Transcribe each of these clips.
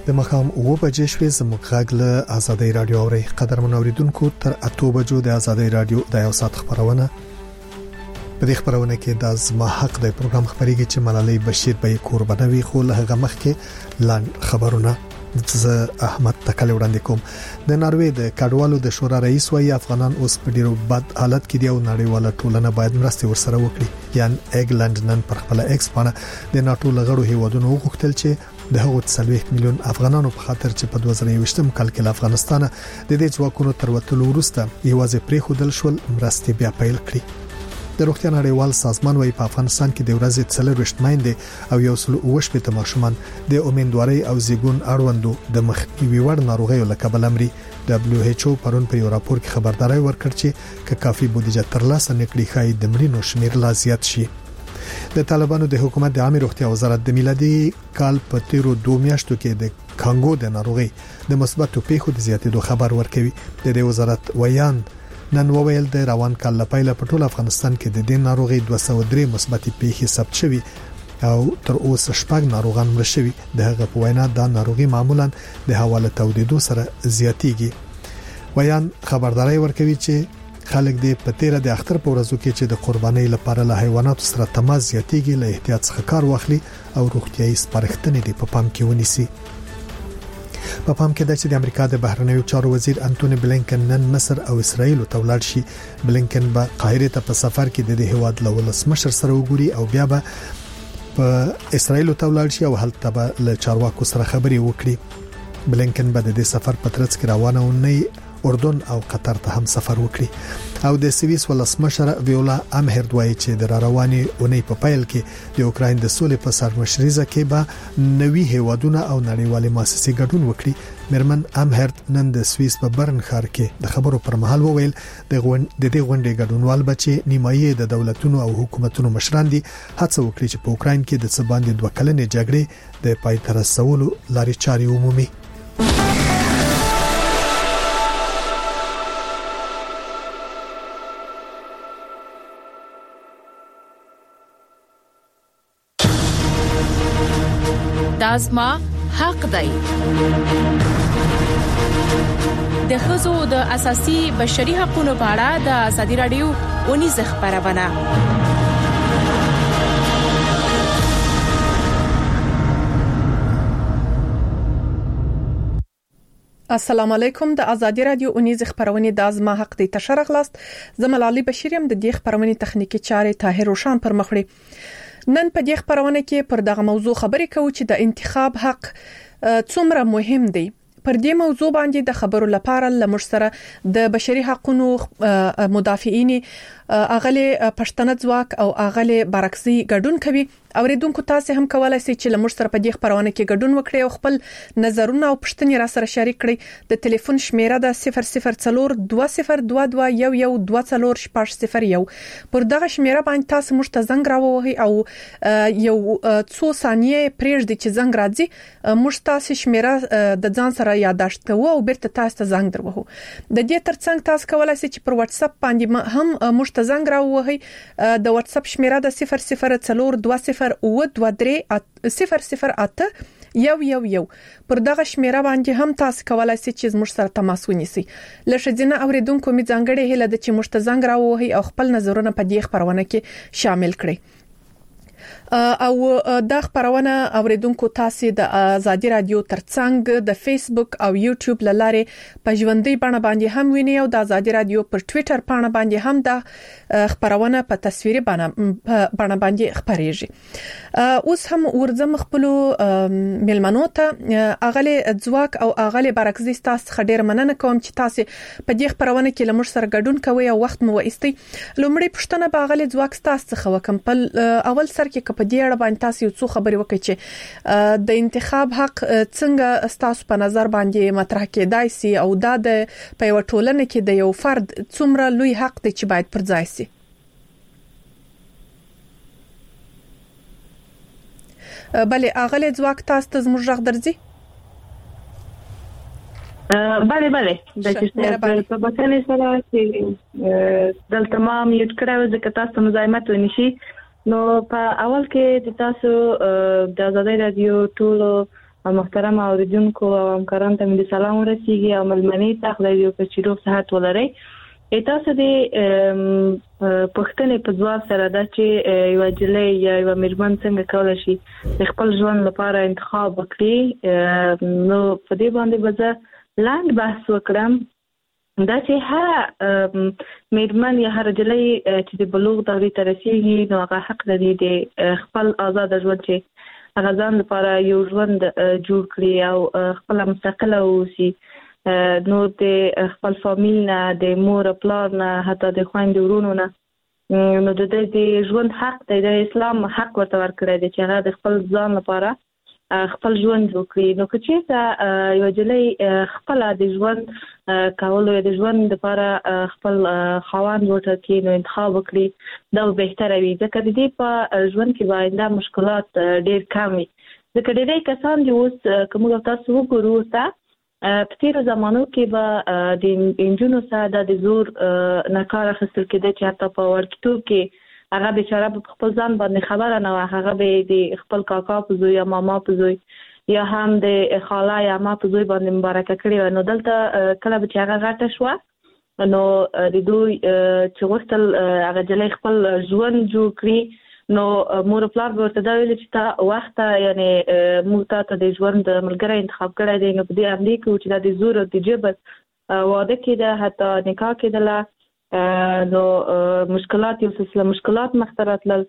د مخام 9 بجې شوې زموږ غږ له آزادۍ رادیو اوري. قدرمن اوریدونکو تر 8 بجو د آزادۍ رادیو د یو ساعت خبرونه په دې خبرونه کې د زما حق د پروګرام خبريږي چې ملالۍ بشیر به قربانوي خو له هغه مخکې لاند خبرونه زه احمد تکل وړاندې کوم. د ناروې د کډوالو د شورا رئیس وايي افغانان اوس په ډیرو بد حالت کې دي او نړیواله ټولنه باید مرسته ورسره وکړي. یان اګلند نن پر خپل ایکس باندې د ناتو لغړو هیوادونو وغوښتل چې د هغو 30 میلیون افغانانو په خاطر چې په 2020م کال کې افغانستان د دې ځواکونو تر وټلو وروسته یوازې پرې خودل شول مرستې بیا پیل کړي. د روغتیا نړیوال سازمان وايي په افغانستان کې د ورځې 40 میندې او 108 ماشومان د امیندوارۍ او زیږون اړوندو د مخنیوي وړ ناروغیو له کبله مري. WHO پرون په یو راپور کې خبرداري ورکړه چې کافي بودیجه ترلاسه نکړي خای د مړینو شمیر لا زیات شي. د طالبانو د حکومت د عامه روغتیا وزارت د میلادي کال په تیرو 2 میاشتو کې د کانګو د ناروغي د مثبتو پیښو د زیاتېدو خبر ورکوي. د دې وزارت ویان نن وویل د روان کال لپاره په ټول افغانستان کې د دې ناروغي 203 مثبتې پیښې ثبت شوي او تر اوسه شپږ ناروغان مړ شوي. د هغه په وینا دا ناروغي معمولا د حواله تودیدو سره زیاتیږي. ویان خبرداري ورکوي چې خلک دې په تیر د اختر په ورځو کې چې د قربانۍ لپاره له حیواناتو سره تماس زیاتیږي له احتیاط څخه کار واخلي او روغتيایي سپارښتنې دې په پام کې ونیسي. په پام کې ده چې د امریکا د بهرنیو چارو وزیر انټونی بلینکن نن مصر او اسرائیل ته ولاړ شي. بلینکن به قاهره ته په سفر کې د هیواد له ولسمشر سره وګوري او بیا به په اسرائیل ته ولاړ شي او هلته به له چارواکو سره خبري وکړي. بلینکن به د دې سفر په ترڅ کې روانه ونی اردن او قطر ته هم سفر وکړي. او د سویس ولسمشر ویولا امهرد وایي چې د رواني اونۍ په پیل کې د اوکراین د سولې په سرمشريزه کې به نوي هیوادونه او نړیوالې مؤسسې ګډون وکړي. مرمن امهرد نن د سویس په برن ښار کې د خبرو پر مهال وویل د دې غونډې ګډونوال بچي نیمایي د دولتونو او حکومتونو مشران دي هڅه وکړي چې په اوکراین کې د څه باندې 2 کلنې جګړې د پای ته رسولو لارې چارې عمومي. دازما حق دی. د ښځو د اساسي بشري حقوقو په اړه د ازادي رادیو ونیزه خبرونه. السلام علیکم. د ازادي رادیو اونیز خبرونه د ازما حق دی تشر اغلاست. زملالي بشیریم د دې خبرونه تخنیکی چارې طاهر روشان پر مخړي. نن په دې خبرونه کې پر دغه موضوع خبرې کوو چې د انتخاب حق څومره مهم دی. پر دې موضوع باندې د خبرو لپاره لمر سره د بشري حقوقو مدافعین اغله پښتنه ځواک او اغله برکسي ګډون کوي. اوریدونکو تاسو هم کولای شئ چې لمر سره په دې خبرونه کې ګډون وکړئ او خپل نظرونه او پوښتنې را سره شریک کړئ. د ټلیفون شمیره د 004202112401. پر دغه شمیره باندې تاسو موږ ته زنګ راووهئ او یو څو ثانیې پرېږدئ چې زنګ راځي. موږ تاسو شمیره د ځان سره یادداشت کوو او بیرته تاسو ته زنګ دروهو. د دې ترڅنګ تاسو کولای شئ چې پر واتس اپ باندې هم موږ ته زنګ راووهئ. د واتس اپ شمیره د 002023000811. پر دغه شمیره باندې هم تاسو کولای شئ چې موږ سره تماس ونیسئ. لښځینه اوریدونکو می ځانګړې هله د چې موږ ته زنګ راووهئ او خپل نظرونه په دې خبرونه کې شامل کړئ. او دا خبرونه اوریدونکو تاسو د ازادي رادیو ترڅنګ د فیسبوک او یوټیوب لاره په ژوندۍ بڼه باندې هم ویني او د ازادي رادیو پر ټوئیټر باندې هم د خبرونه په تصویري بڼه باندې خبريږي. اوس هم ورځم خپل ملمنو ته اغله ځواک او اغله برکزي تاسو خډیر مننه کوم چې تاسو په دې خبرونه کې لمر سره ګډون کوي او وخت مو وایستي. لومړی پښتنه باغله ځواک تاسو څخه وکم په اول سر کې په دې اړه باندې تاسو یو څو خبرې وکړئ چې د انتخاب حق څنګه تاسو په نظر باندې مطرح کېدای شي او دا د په یو ټولنه کې د یو فرد څومره لوی حق دی چې باید پر ځای شي. بله اغله ځواک تاسو ته زموږ غږ درځي؟ بله د چې په بکنه سره چې دلته ما میوټ کړو ځکه تاسو مزاحمت ونشي. نو په اول کې د تاسو د ازادي رادیو ټول محترم اوریدونکو او همکارانو ته مې سلام ورسیږي او ملمنې ته خدای دې وکړي چې روغ صحت ولرئ. تاسو د پښتنې په ځواب سره دا چې یو جلې یا یو میرمن څنګه کولای شي د خپل ژوند لپاره انتخاب وکړي، نو په دې باندې به لاندې بحث وکړم. دا چې هر میرمن یا هر جلې چې د بلوغ دورې ته رسیږي نو هغه حق لري د خپل آزاد ژوند چې هغه ځان لپاره یو ژوند جوړ کړي او خپل مستقله اوسي، نو د خپل فامیل نه، د مور پلار نه، حتی د خويندو ورونو نه، نو د دې ژوند حق د اسلام حق ورته ورکړی دی چې هغه د خپل ځان لپاره خپل ژوند جوړ کړي. نو که چېرته یو جلۍ خپل د ژوند کولو یا د ژوند لپاره خپل خاوند وټاکي نو انتخاب وکړي دا بهتره وي، ځکه د دې په ژوند کې باید دا مشکلات ډېر کم وي. ځکه ډېری کسان چې اوس کوم تاسو وګورو ته په تیرو زمانو کې به د انجونو سره د زور نه کار اخیستل کېده چې حتی په وړکتوب کې هغه بیچاره په خپل ځان باندې خبره نه وه، هغه به د خپل کاکا په زوی یا ماما په زوی یا هم د خاله یا عمه په زوی باندې مبارکه کړې وه. نو دلته کله به چې هغه غټه شوه نو د دوی چې غوښتل هغه جلۍ خپل ژوند جوړ کړي نو مور پلار به ورته دا ویل چې تا وخت یعنی موږ ته د ژوند ملګری انتخاب کړی دی، نو په دې امریکا کې چې د زور او د جبر واده کېده حتی نکاح کېدله، نو مشکلات یو سلسله مشکلات مخته راتلل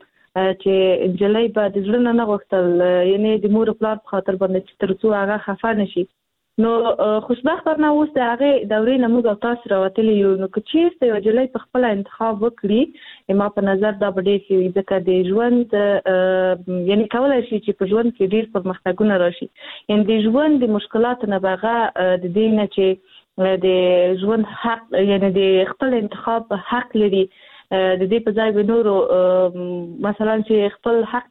چې جلۍ به د زړه نه غوښتل یعنی د مور پلار په خاطر باندې چې تر څو هغه خفه نشي. نو خوشبختانه اوس د هغه دورې نه موږ تاسو راوتلی یو، نو که چیرته یو جلۍ په خپل انتخاب وکړي ما په نظر دا به ډېر ښه وي، ځکه د ژوند یعنی کولای شي چې په ژوند کې ډېر پرمختګونه راشي. یعنی د ژوند د مشکلاتو نه به هغه د دې نه چې د ژوند حق یعنی د خپل انتخاب حق لري، د دې په ځای به نورو مثلا چې خپل حق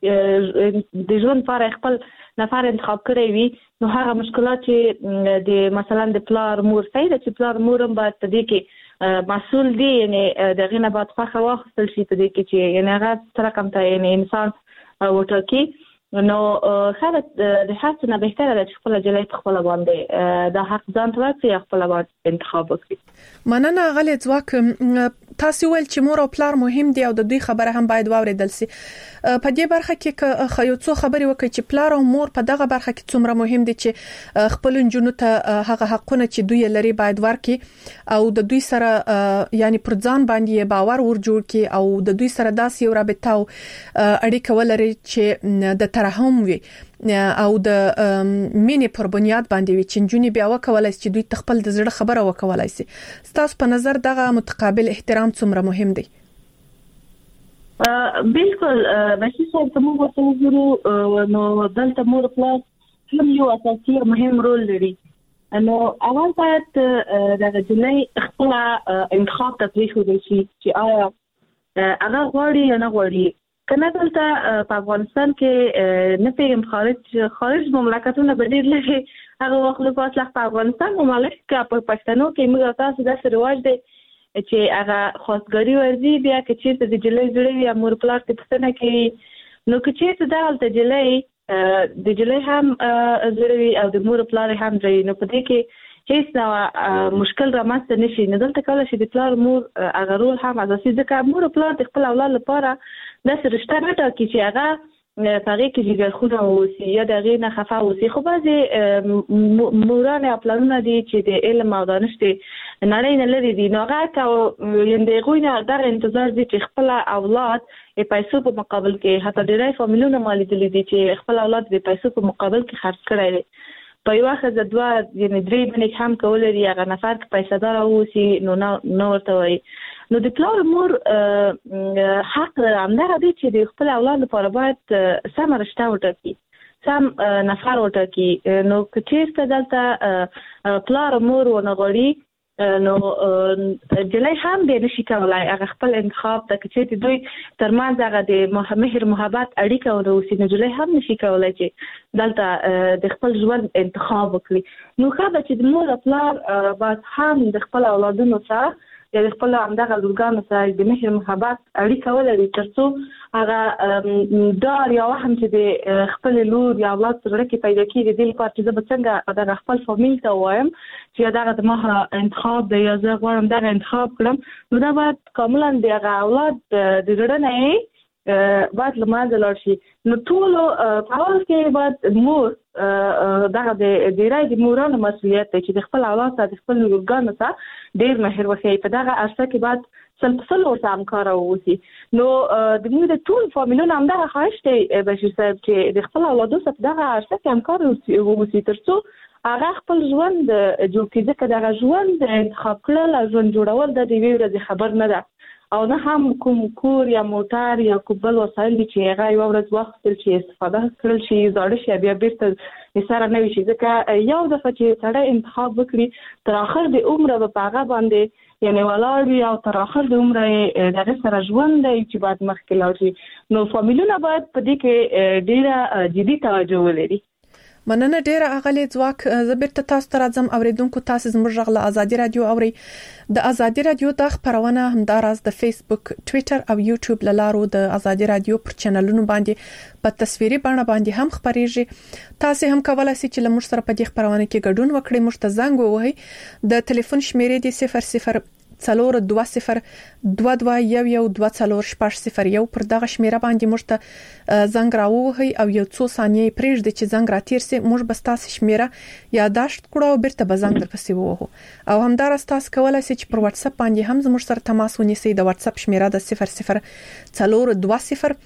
د ژوند لپاره خپل نفر انتخاب کړی وي نو هغه مشکلات چې د مثلا د پلار مور صحیح ده چې پلار مور هم باید په دې کې مسؤل دي، یعنی دغه نه باید خوښه واخیستل شي په دې کې چې یعنی هغه سره کوم ته یعنی انسان وټاکي. نو خلک د حق نه بهتره ده چې خپل جلۍ په خپل باندې د حق ځان ته ورکړي، خپل باندې انتخاب وکړي. مننه غلې ځواک، تاسو ول چې مور او پلار مهم دي او د دوی خبره هم باید واوریدل شي. په دې برخه کې یو څو خبرې وکړي چې پلار او مور په دغه برخه کې څومره مهم دي چې خپل جنونو ته هغه حقونه چې دوی لري باید ورکړي او د دوی سره یعنی پر ځان باندې باور ور جوړ کړي او د دوی سره داسې یو رابطه او اړیکه ولري چې د ترحم وي او د مینې پر بنیاد باندې وي چې جنونی بیا وکولای شي چې دوی تخپل د زړه خبره وکولای شي. تاسو په نظر دغه متقابل احترام څومره مهم دی؟ بالکل بشي صاحب ته موږ ورته وګورو نو دلته مور پلار هم یو اساسي مهم رول لري. نو اول باید د جلۍ خپل انتخاب ته پریښودل شي چې آیا هغه غواړي یا نه غواړي. کنه دلته په افغانستان کې نه پیغام خارج مملکتونه به ډېر لږ هغه وخت لپاره په افغانستان مملک کې په پښتنو کې موږ تاسو داسې رواج دی چې هغه خاصګری ورزي بیا کې چې د جلۍ جوړوي یا مور پلار ته پښتنه کوي، نو کې چې دالته جلۍ د جلۍ هم جوړوي او د مور پلار هم جوړوي، نو په دې کې هیڅ مشکل رامنځته نشي. نه دلته کله چې د پلار مور هغه رول هم اساسي، ځکه مور پلار د خپل اولاد لپاره داسې رشته نه ټاکي چې هغه پاره کې جګړه اوسي یا دغه نه خفه اوسي. خو بعضې موران او پلانونه دي چې د علم او دانش نړۍ نه لري دي، نو هغه یعنې هغوی نه دغه انتظار دي چې خپل اولاد پیسو په مقابل کې حتی ډېری فامیلونه ما لیدلي دي چې خپل اولاد د پیسو په مقابل کې خرڅ کړی دی. په یوه ښځه دوه یعنې درې بنې هم کولی دي هغه نفر که پیسه داره اوسي نو نه ورته وایي. نو د پلار مور حق همدغه دی چې د خپل اولاد لپاره باید سمه رشته وټاکي، سم نفر وټاکي. نو که چېرته دلته پلار مور ونه غواړي نو جلۍ هم دی نشي کولی هغه خپل انتخاب ته، که چېرته دوی ترمنځ هغه د مهر محبت اړیکه ونه اوسي نو جلۍ هم نشي کولی چې دلته د خپل ژوند انتخاب وکړي. نو ښه ده چې د مور او پلار باید هم د خپل اولادونو سره یا خپل همدغه لورګانو سره د مهر محبت اړیکه ولري ترڅو هغه دار یا هم چې د خپل لور یا اولاد سره کې پیدا کیږي د لپاره چې د څنګه د خپل فامیل ته وایم چې دغه د مها انتخاب دی یا زه غواړم دغه انتخاب کړم نو دا باید کاملا دغه اولاد د زړه باید لمانځل شي نو ټول په اول کې باید مور دغه د رای د مورانو مسؤلیت دی چې د خپل اولاد سره د خپل لورګانو سره ډیر مهر وکړي په دغه ارسه کې باید سلسله ورته همکار اوسي نو د موږ د ټول فامیلونو همدغه خواهش دی بشیر صاحب چې د خپل اولادو سره دغه ارسه کې همکار اوسي ترڅو هغه خپل ژوند جوړ کړي ځکه دغه ژوند انتخاب کړل ژوند جوړول د دې ورځې خبر نه ده او نه هم کوم کور یا موټر یا کوم بل وسایل چې هغه یو ورځ وختل چې استفاده کړل شي زاړه شي بیا بیرته سره نه وي شي ځکه یو دفعه چې سړی انتخاب وکړي تر اخر د عمر په هغه باندې یعنی ولاړ وي او تر اخر د عمر دغه سره ژوند دی چې بعد مخکې لاړ شي نو فامیلونه باید په دې کې ډیره جدي توجه ولري مننه ډیره اغلی ځواک زبرته تاسو ته راځم اوریدونکو تاسو زموږ غږ له ازادي رادیو اوري د ازادي رادیو د خبرونه همداراز د فیسبوک ټوئیټر او یوټیوب لارو د ازادي رادیو پر چینلونو باندې په تصویري بڼه باندې هم خبريږي تاسو هم کولای شئ چې لمر سره په دې خبرونه کې ګډون وکړئ مشته زنګ ووهي د ټلیفون شمیرې دی 00 څلور 20 22 یو 24 پر دغه شمیره باندې مشته زنګ راووهي او یو څو ثانیې پرېږدي چې زنګ راتیر سي موږ بس تاسو شمیره یاداشت کړو او بیرته به زنګ درپسې ووهو او همدارس تاسو کولای شئ چې پر واتس اپ باندې هم زموږ سره تماس ونیسئ د واتس اپ شمیره د 00 څلور 20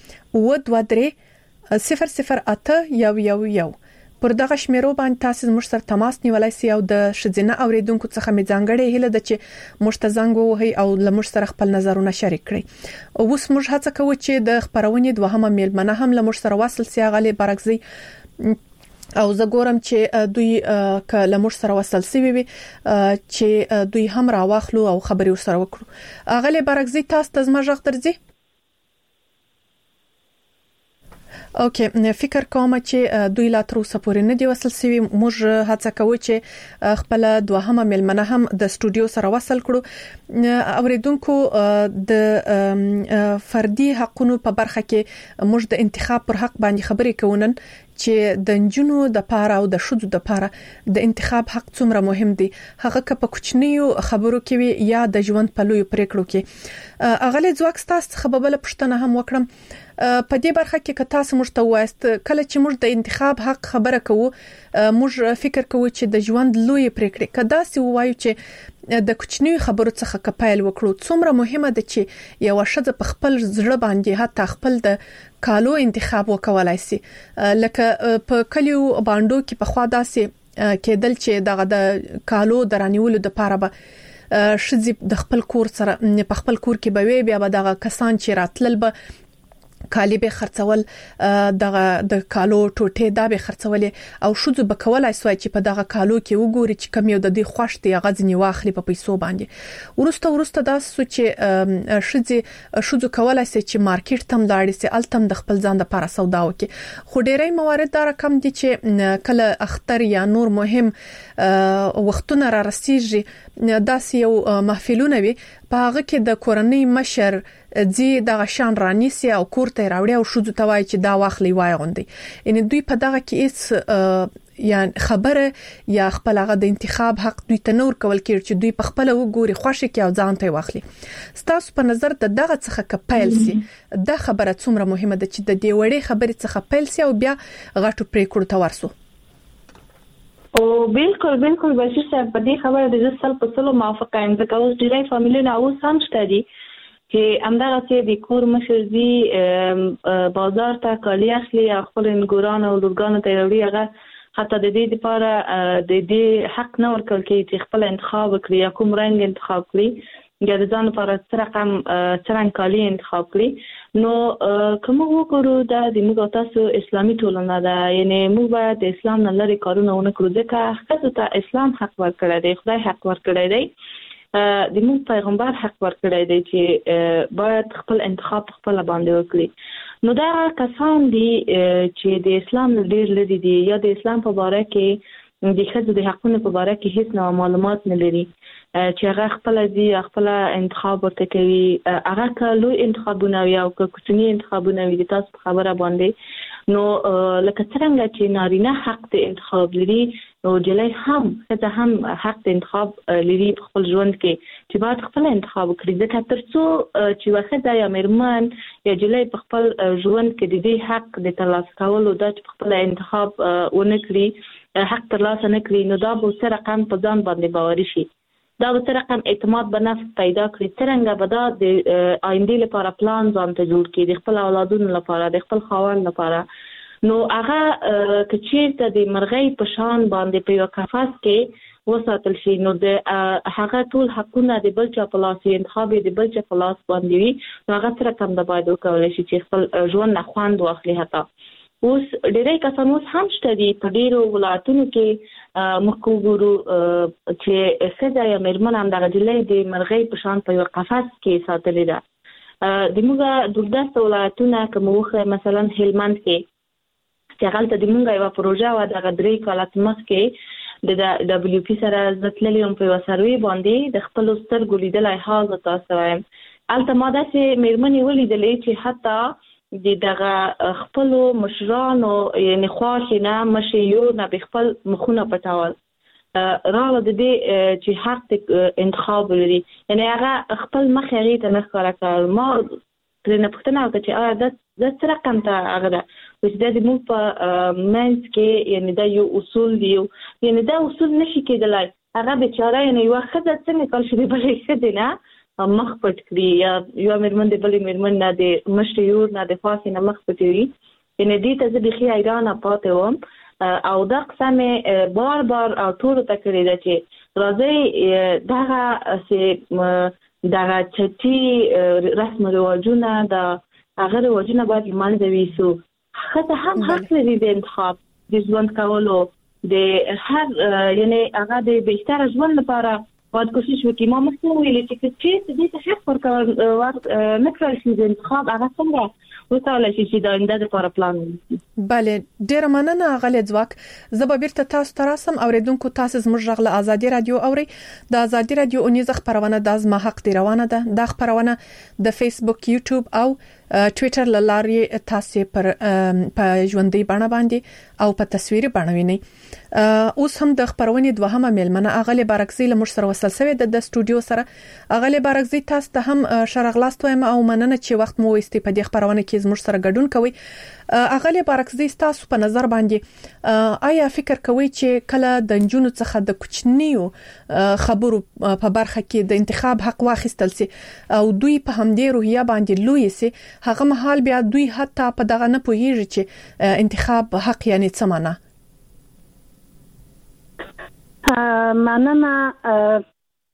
و23 008 111 پر دغه شمیرو باندې تاسو زموږ سره تماس نیولای شئ او د شذینه اوریدونکو څخه می ځانګړې هله د چې مشتزنګ وهي او لمر سره خپل نظرونه شریک کړي اوس موږ هڅه کوو چې د خبرونې دوهمه میلمنه هم لمر سره وصل سي غلي برګزي او زه ګورم چې دوی کله مر سره وصل سوي وي چې دوی هم راواخلو او خبري ورسره وکړو غلي برګزي تاسو ته زما ژغ درځي اوکې فکر کوم چې دوی لا تر اوسه پورې نه دی وصل سوي موږ هڅه کوو چې خپل دوهمه ملمنه هم د استودیو سره وصل کړو اوریدونکو د فردي حقوقو په برخه کې موږ د انتخاب پر حق باندې خبرې کوونن چې د جنونو د پاره او د شذو د پاره د انتخاب حق څومره مهم دی هغه که په کوچنیو خبرو کې وي یا د ژوند په لوی پریکړو کې اغلی ځواک تاسو خبره پښتنه هم وکړم په دې برخه کې که تاسو موږ ته وایست کله چې موږ د انتخاب حق خبره کوو موږ فکر کوو چې د ژوند لوی پریکړې کدا سی وایو چې د کوچنیو خبرو څخه کپایل وکړو څومره مهمه ده چې یو شذ په خپل زړه باندې حتی خپل د کالو انتخاب وکولای شي لکه په کلیو باندې کې په خوا داسې کېدل چې دغه د کالو درانیولو د پاره به شذ د خپل کور سره په خپل کور کې به بیا به دغه کسان چې راتلل به کالی به خرڅول دغه د کالو ټوټه دا به خرڅولې او شذ به کولای سوای چې په دغه کالو کې وګوري چې کم یو د دې خوښ دی غزنی واخلي په پیسو باندې ورسته دا چې شذ کولای سي چې مارکیټ تم لاړ سي التم د خپل ځان د لپاره سودا وکي خو ډېرې موارد دا رقم دي چې کله اختر یا نور مهم وختونه را رسیږي داسې یو محفلونه وي په هغه کې د کورنۍ مشر زی د غشان رانیسی او کورته راوړي او شذ توای چې دا واخلي وای غوندي ان دوی په دغه کې اس یا خبره یا خپل هغه د انتخاب حق دوی ته نور کول کېږي چې دوی په خپل وګوري خوښ کې او ځان ته واخلي ستاسو په نظر د دغه څخه کپایل سي دا خبره څومره مهمه ده چې د دې وړې خبرې څخه پیل سي او بیا غټو پریکړو ته ورسو او بالکل بشیر صاحب په دې خبره د ځل په سلو موافقه یم ځکه اوس ډیری فامیلی نه اوس هم شته دي چې همدغه چې د کور مشر زی بازار ته کالی اخلي خپل ګوران او لورګان ته وړي هغه حتی د دې لپاره د دې حق نه ورکړل کېږي چې خپل انتخاب کړي یا کوم رنګ انتخاب کړي یا د ځان لپاره څرنګه کالی انتخاب کړي نو کوم وګورو دا د موږ تاسو اسلامي ټولنه ده یعنی موږ باید د اسلام نه لري کارونه ونکړو ځکه خاصه ته اسلام حق ورکړی دی خدای حق ورکړی دی د موږ پیغمبر حق ورکړی دی چې باید خپل انتخاب خپل باندې وکړي نو دا کسان دي چې د اسلام ډیر لري دي یا د اسلام په اړه کې د ښځو د حقونو په اړه کې هیڅ نو معلومات نه لري چې هغه خپل انتخاب ورته کوي. هغه کلو انتخابونه یا کوچني انتخابونه وي تاسو خبره باندې نو لکه څنګه چې نارینه حق د انتخاب لري نو جلای هم حق د انتخاب لري په خپل ژوند کې چې باید خپل انتخاب وکړي. ځکه ترڅو چې واخده یا مرمن یا جلای په خپل ژوند کې د دې حق د ترلاسه کولو د خپل انتخاب ونکړي حق ترلاسه نکړي نو دا به څه رقم په ځان باندې باوري شي. دا به څه رقم اعتماد به نفس پیدا کړي. څنګه به دا د آینده لپاره پلان ځان ته جوړ کړي د خپل اولادونو لپاره د خپل خاوند لپاره. نو هغه کچېرته د مرغۍ په شان باندې په یو قفس کې وساتل شي نو د هغه ټول حقونه د بل چا په لاس انتخاب د بل چا په لاس باندې وي نو هغه څه رقم د باید وکولای شي چې خپل ژوند نه خوند واخلي. حتی اوس ډېری کسان اوس هم شته دي په ډېرو ولایتونو کې موږ وګورو چې ښځه یا مېرمن همدغه جلۍ د مرغۍ په شان په یو قفس کې ساتلې ده. د موږ دوردسته ولایتونه که موږ مثلا هلمند کې چې هلته د موږ یوه پروژه وه دغه 3 کاله مخکې د WP سره زه تللې وم په یوه سروې باندې د خپلو سترګو لیدلی حال زه تاسو وایم. هلته ما داسې مېرمنې ولیدلې چې حتی د دغه خپلو مشرانو یعنې خواشې نه مشې یو نه به خپل مخونه پټول راله د دې چې حق د انتخاب لري یعنې هغه خپل مخ هغې ته نه ښکاره کړل. ما ترېنه پوښتنه وکړه چې آیا دا څه رقم ته هغه ده چې دا زموږ په منځ کې یعنې دا یو اصول دی یعنې دا اصول نشي کېدلی. هغه بیچاره یعنې یوه ښځه څنګه کول شي د بلې ښځې نه مخ پټ کړي یا یوه مېرمن د بلې مېرمن نه د مشرې یور نه د خواسې نه مخ پټوي. یعنې دې ته زه بیخي حیرانه پاتې وم او دا قصه مې بار او ټولو ته کړې ده چې راځئ دغه دغه چټي رسم رواجونه د هغه رواجونه باید له منځه ویسو. ښځه هم حق لري د انتخاب د ژوند کولو د هر یعنې هغه د بهتره ژوند لپاره باید کوشش وکړي. ما مخکې وویلې چې چېرته دې ته حق ورکول نه کړل شي د انتخاب هغه څنګه وکولای شي چې د آینده لپاره پلان ونیسي. بله ډېره مننه اغلې ځواک. زه به بیرته تاسو ته راسم. اوریدونکو تاسو زموږ غږ له آزادي رادیو اورئ. د آزادي رادیو اونیزه خبرونه د زما حق دی روانه ده. د خبرونه د فیسبوک یوټیوب او ټوئیټر لارې تاسو په ژوندۍ بڼه باندې او په تصویري بڼه وینئ. اوس هم د خبرونې دوهمه میلمنه اغلې بارکزی له موږ سره وصل شوې د استودیو سره. اغلې بارکزی تاسو ته هم شرغلاست وایم او مننه چې وخت مو وستې په دې خبرونه کې زموږ سره ګډون کوي. اغلې بارکزی تاسو په نظر باندې آیا فکر کوئ چې کله د جنونو څخه د کوچنیو خبرو په برخه کې د انتخاب حق واخیستل سي او دوی په همدې روحیه باندې لوی سي هغه مهال بیا دوی حتی په دغه نه پوهیږي چې انتخاب حق یعنی څه معنی؟ مننه.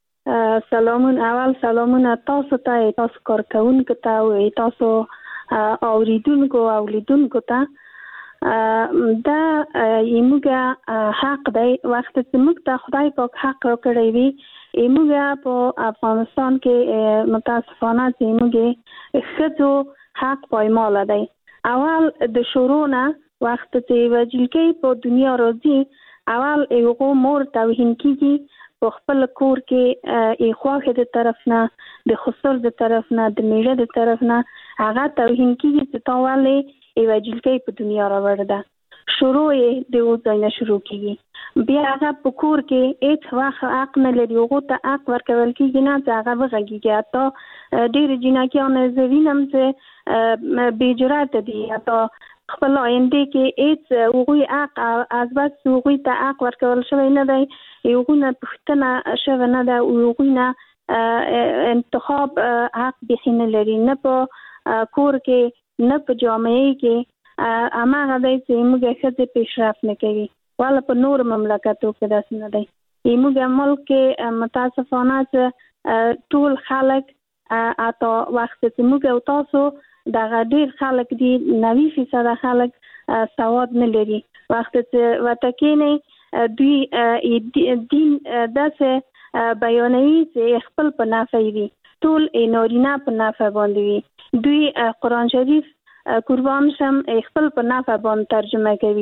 سلامونه تاسو ته تاسو کارکونکو ته او تاسو اوریدونکو او لیدونکو ته دا یموږه حق دی وخت چې موږ ته خدای پاک حق ورکړی وي یموږه په افغانستان کې متاسفانه چې یموږه ښځو حق پایمال دی. اول د شروع نه وخت چې وجلکې په دنیا راځي اول یو مور توهین کیږي په خپل کور کې ایخواخه د طرف نه د خسر د طرف نه د میړه د طرف نه هغه توهین کیږي چې تاواله ایو جلکې په دنیا راوړل ده. شروع یې د وځاینه شروع کیږي بیا هغه په کور کې هیڅ وخت حق نه لري هغه ته حق ورکول کیږي نه چې هغه وغږیږي. حتی ډېر جناکیان زوینم چې بېجرأت دي حتی خپل آینده کې هیڅ هغوی حق از بس هغوی ته حق ورکول شوی نه دی. هغوی نه پوښتنه شوی نه ده هغوی نه انتخاب حق بیخي نه لري نه په کور کې نه په جامعه کې هماغه دی چې موږ ښځې پیشرفت نه کوي والا په نور مملکتو کې داسې نه دی. موږ ملک کې متاسفانه چې ټول خلک اته وخت چې موږ او تاسو دغه ډېر خلک دي 90% خلک سواد نه لري. وخت چې وتکینه دوی دین داسې بیانوي چې خپل په نافع وي ټول نارینه په نافع باندې وي. دوی قرآن شریف قربان شم خپل په نافع باندې ترجمه کوي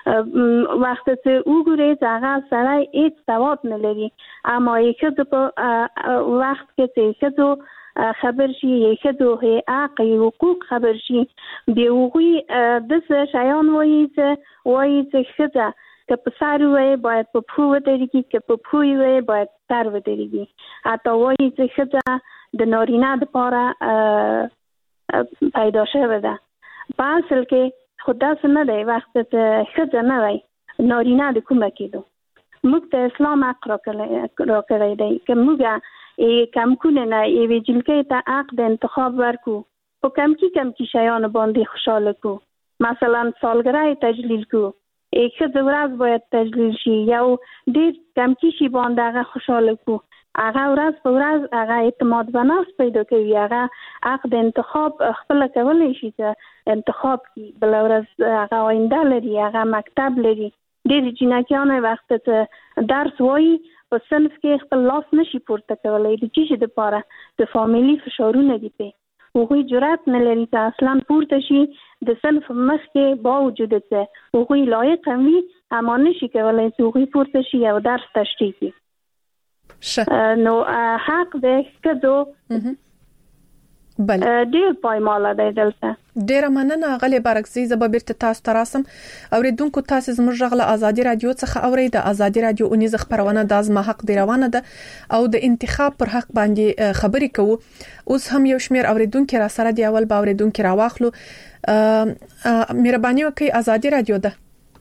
وخت چې وګوري هغه سړی هیڅ سواد نه لري اما یې په وخت کې چې خبر شي یخدو حق حقوق خبر شي دی وغوي د شایان وایي چې خدا که په سارو وي باید په پوه ودرېږي که په پوه وي باید سر ودرېږي حتی وایي چې خدا د نارینه لپاره پیدا شوی ده په اصل کې خدا څه نه دی وخت چې خدا نه وي نارینه د کومه کېدو موږ ته اسلام حق راکړی دی که موږ کم کنه نه یوې جلکې ته حق د انتخاب ورکو په کم کې شیان باندې خوشاله کو مثلا سالګرای تجلیل کو یک ورځ باید تجلیل شي یو ډیر کم کې شي باندې هغه خوشاله کو هغه ورځ په ورځ هغه اعتماد په نفس پیدا کوي هغه حق د انتخاب خپل کولای شي چې انتخاب کی بل ورځ هغه آینده لري هغه مکتب لري ډیر جنکیان وخت ته درس وایي په صنف کې خپل لاس نشي پورته کولای د چیشي د پاره د فامیلی فشارونه دي په هغه جرأت نه لري چې اصلا پورته شي د صنف مخ کې باوجود ته هغه لایق هم اما نشي کولای چې هغه پورته شي او درس تشریح کړي نو حق د کدو بله ډیر پایماله دی دلته ډیره مننه غلې برکزي زبر بیرته تاسو تراسم اوریدونکو تاسو زموږ غله ازادي رادیو څخه اوري د ازادي رادیو اونیز خبرونه د ازما حق دی روانه ده او د انتخاب پر حق باندې خبرې کوو اوس هم یو شمیر اوریدونکو را سره دی اول با اوریدونکو را واخلو مهرباني وکړئ ازادي رادیو ده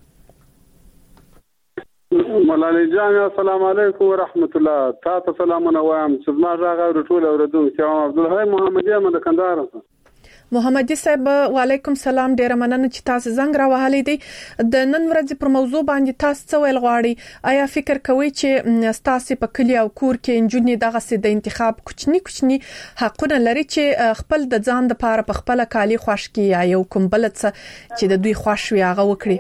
مولانا جان السلام علیکم ورحمت الله تاسو سلامونه وایم چې ما راغی ټول اوریدونکو عبدالحی محمدی احمد کندهار محمدي صاحب وعلیکم سلام ډیره مننه چې تاسو زنګ را وهلې دي د نن ورځې پر موضوع باندې تاسو څه ویل غواړئ آیا فکر کوئ چې تاسو په کلی او کور کې انجونې دغه سي د انتخاب کوچني حقونه لري چې خپل د ځان د پاره په خپل کالی خوښ کی یا یو کوم بلڅ چې د دوی خوښ وي هغه وکړي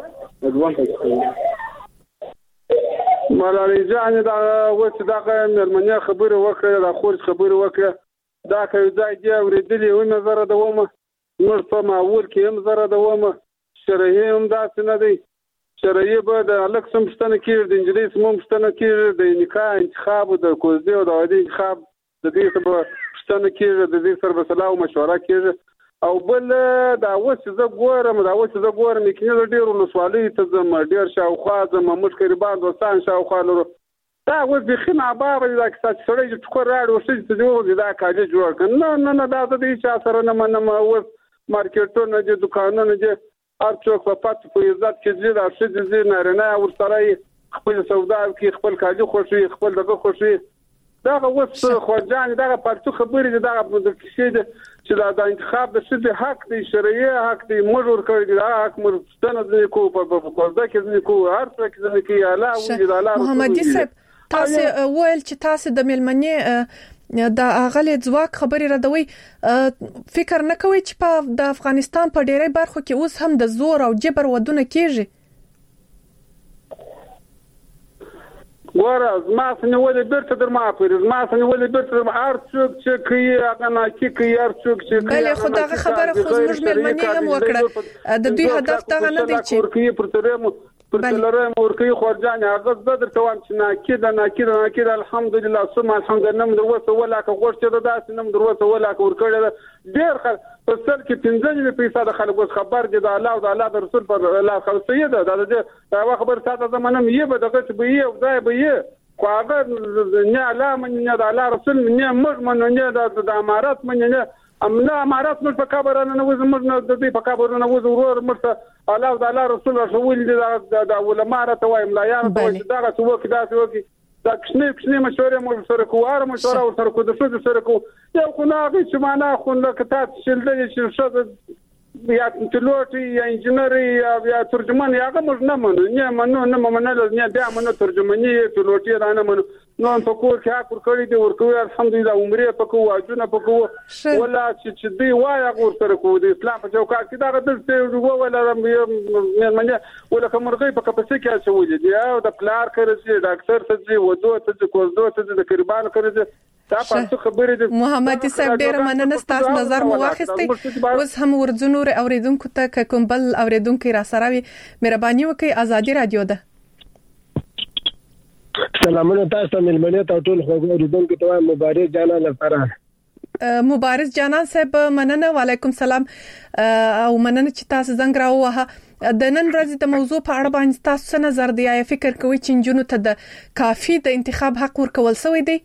مولانا جان دا وڅ دا مرمنه خبره وکړه دا خورج خبره وکړه دا کوي ځای دی ورېدلې و نظر د ومه نور په معول کې هم زره د ومه شرعي هم داسې نه دی شرعي به د الک سم ستنه کې د انجلۍ سم ستنه کې د نکاح انتخاب د کوزدي او د عادي انتخاب د دې څه ستنه کې د دې سره به صلاح او مشوره کېږي او بل دا وڅ زه ګورم کینه ډیرو نسوالي ته زم ډیر شاوخوا زم مشکري باندې وسان شاوخوا لرو دا و به خنا بابا دا کیسه سړی چې ټکور راړو شي چې دا کاجه جوړ کړه نه دا د دې چا سره نه منم او مارکیټونه د دکانونو د هر څوک په پات په عزت کې زیات ارشد زی نارینه ور سره خپل سودا کې خپل کاجه خوشي خپل دغه خوشي دا وڅ خوځان دا پاتو خبرې دا د کیسې چې دا انتخاب د شې حق دی شرعي حق دی مجبور کړی دا حق مرستنه د کو په کوزده کې د کو هر څه کې د کی اعلی وجود اعلی محمدي صاحب تاسو ویل چې تاسو د ملمنې د اغلې ځواک خبري ردوي فکر نه کوي چې په د افغانستان په ډېرې برخو کې اوس هم د زور او جبر ودونه کیږي ګوره ما څنګه ولې بیرته در ما پرې ما څنګه ولې بیرته در هر څوک چې کوي هغه نه کوي هر څوک چې کوي بل خدای خبره خو زموږ ملمنې هم وکړه د دوی هدف دا نه دی چې کوي پرتلره مورکی خورجان هغه بدر توام چې ناکید الحمدلله ثم الحمدلله من دروسه ولا که غوښته ده داس نم دروسه ولا که ورکړه ډیر خل په سر کې 15 پیسې د خلکو خبر دي د الله او د الله رسول پر الله خلصيه ده دا خبر ساته زمانه یې به دغه به یې او ځای به یې خو هغه نه علامه نه د الله رسول نه مجمن نه د امارات من نه امنا امارات مش په کابر نه وځ موږ نه د دې په کابر نه وځ ورور مرته الله او د الله رسول رسول دي د علماء راته وایم لا یا دا څه وکي دا کښنه مشوره مو سره کواره مشوره سره کو د څه سره کو یو خو نه چې معنا خو نه کته شلدې چې څه یا تلوټي یا انجنیری یا ترجمان یا هغه موږ نه منو نه بیا منو ترجمانی تلوټي رانه منو نو په کور کې حق ورکړی دی ورکوي الحمدلله عمره پکو واجونه پکو ولا چې دی وای هغه سره کو د اسلام په چوکاټ کې دا د ولا منه ولا کومرغي په کپسې کې اچولې دی او د پلار کړی ډاکټر ته دی ودو ته کوزدو ته د قربان کړی دا پاتې خبرې دي. محمد صاحب ډیر مننه ستاسو نظر مو واخیستي. اوس هم ورځونو اوریدونکو ته کوم بل اوریدونکو را سره وي مهرباني وکړئ. ازادي رادیو ده. سلامونه تاسو ملمنه ته ټول اوریدونکو ته مبارک جانا لپاره. مبارک جانان صاحب مننه. وعلیکم سلام او مننه چې تاسو زنګ راووهه. د نن ورځې د موضوع په اړه باندې تاسو څه نظر دی؟ یا فکر کوئ چې جنونو ته د کافي د انتخاب حق ورکول شوی دی؟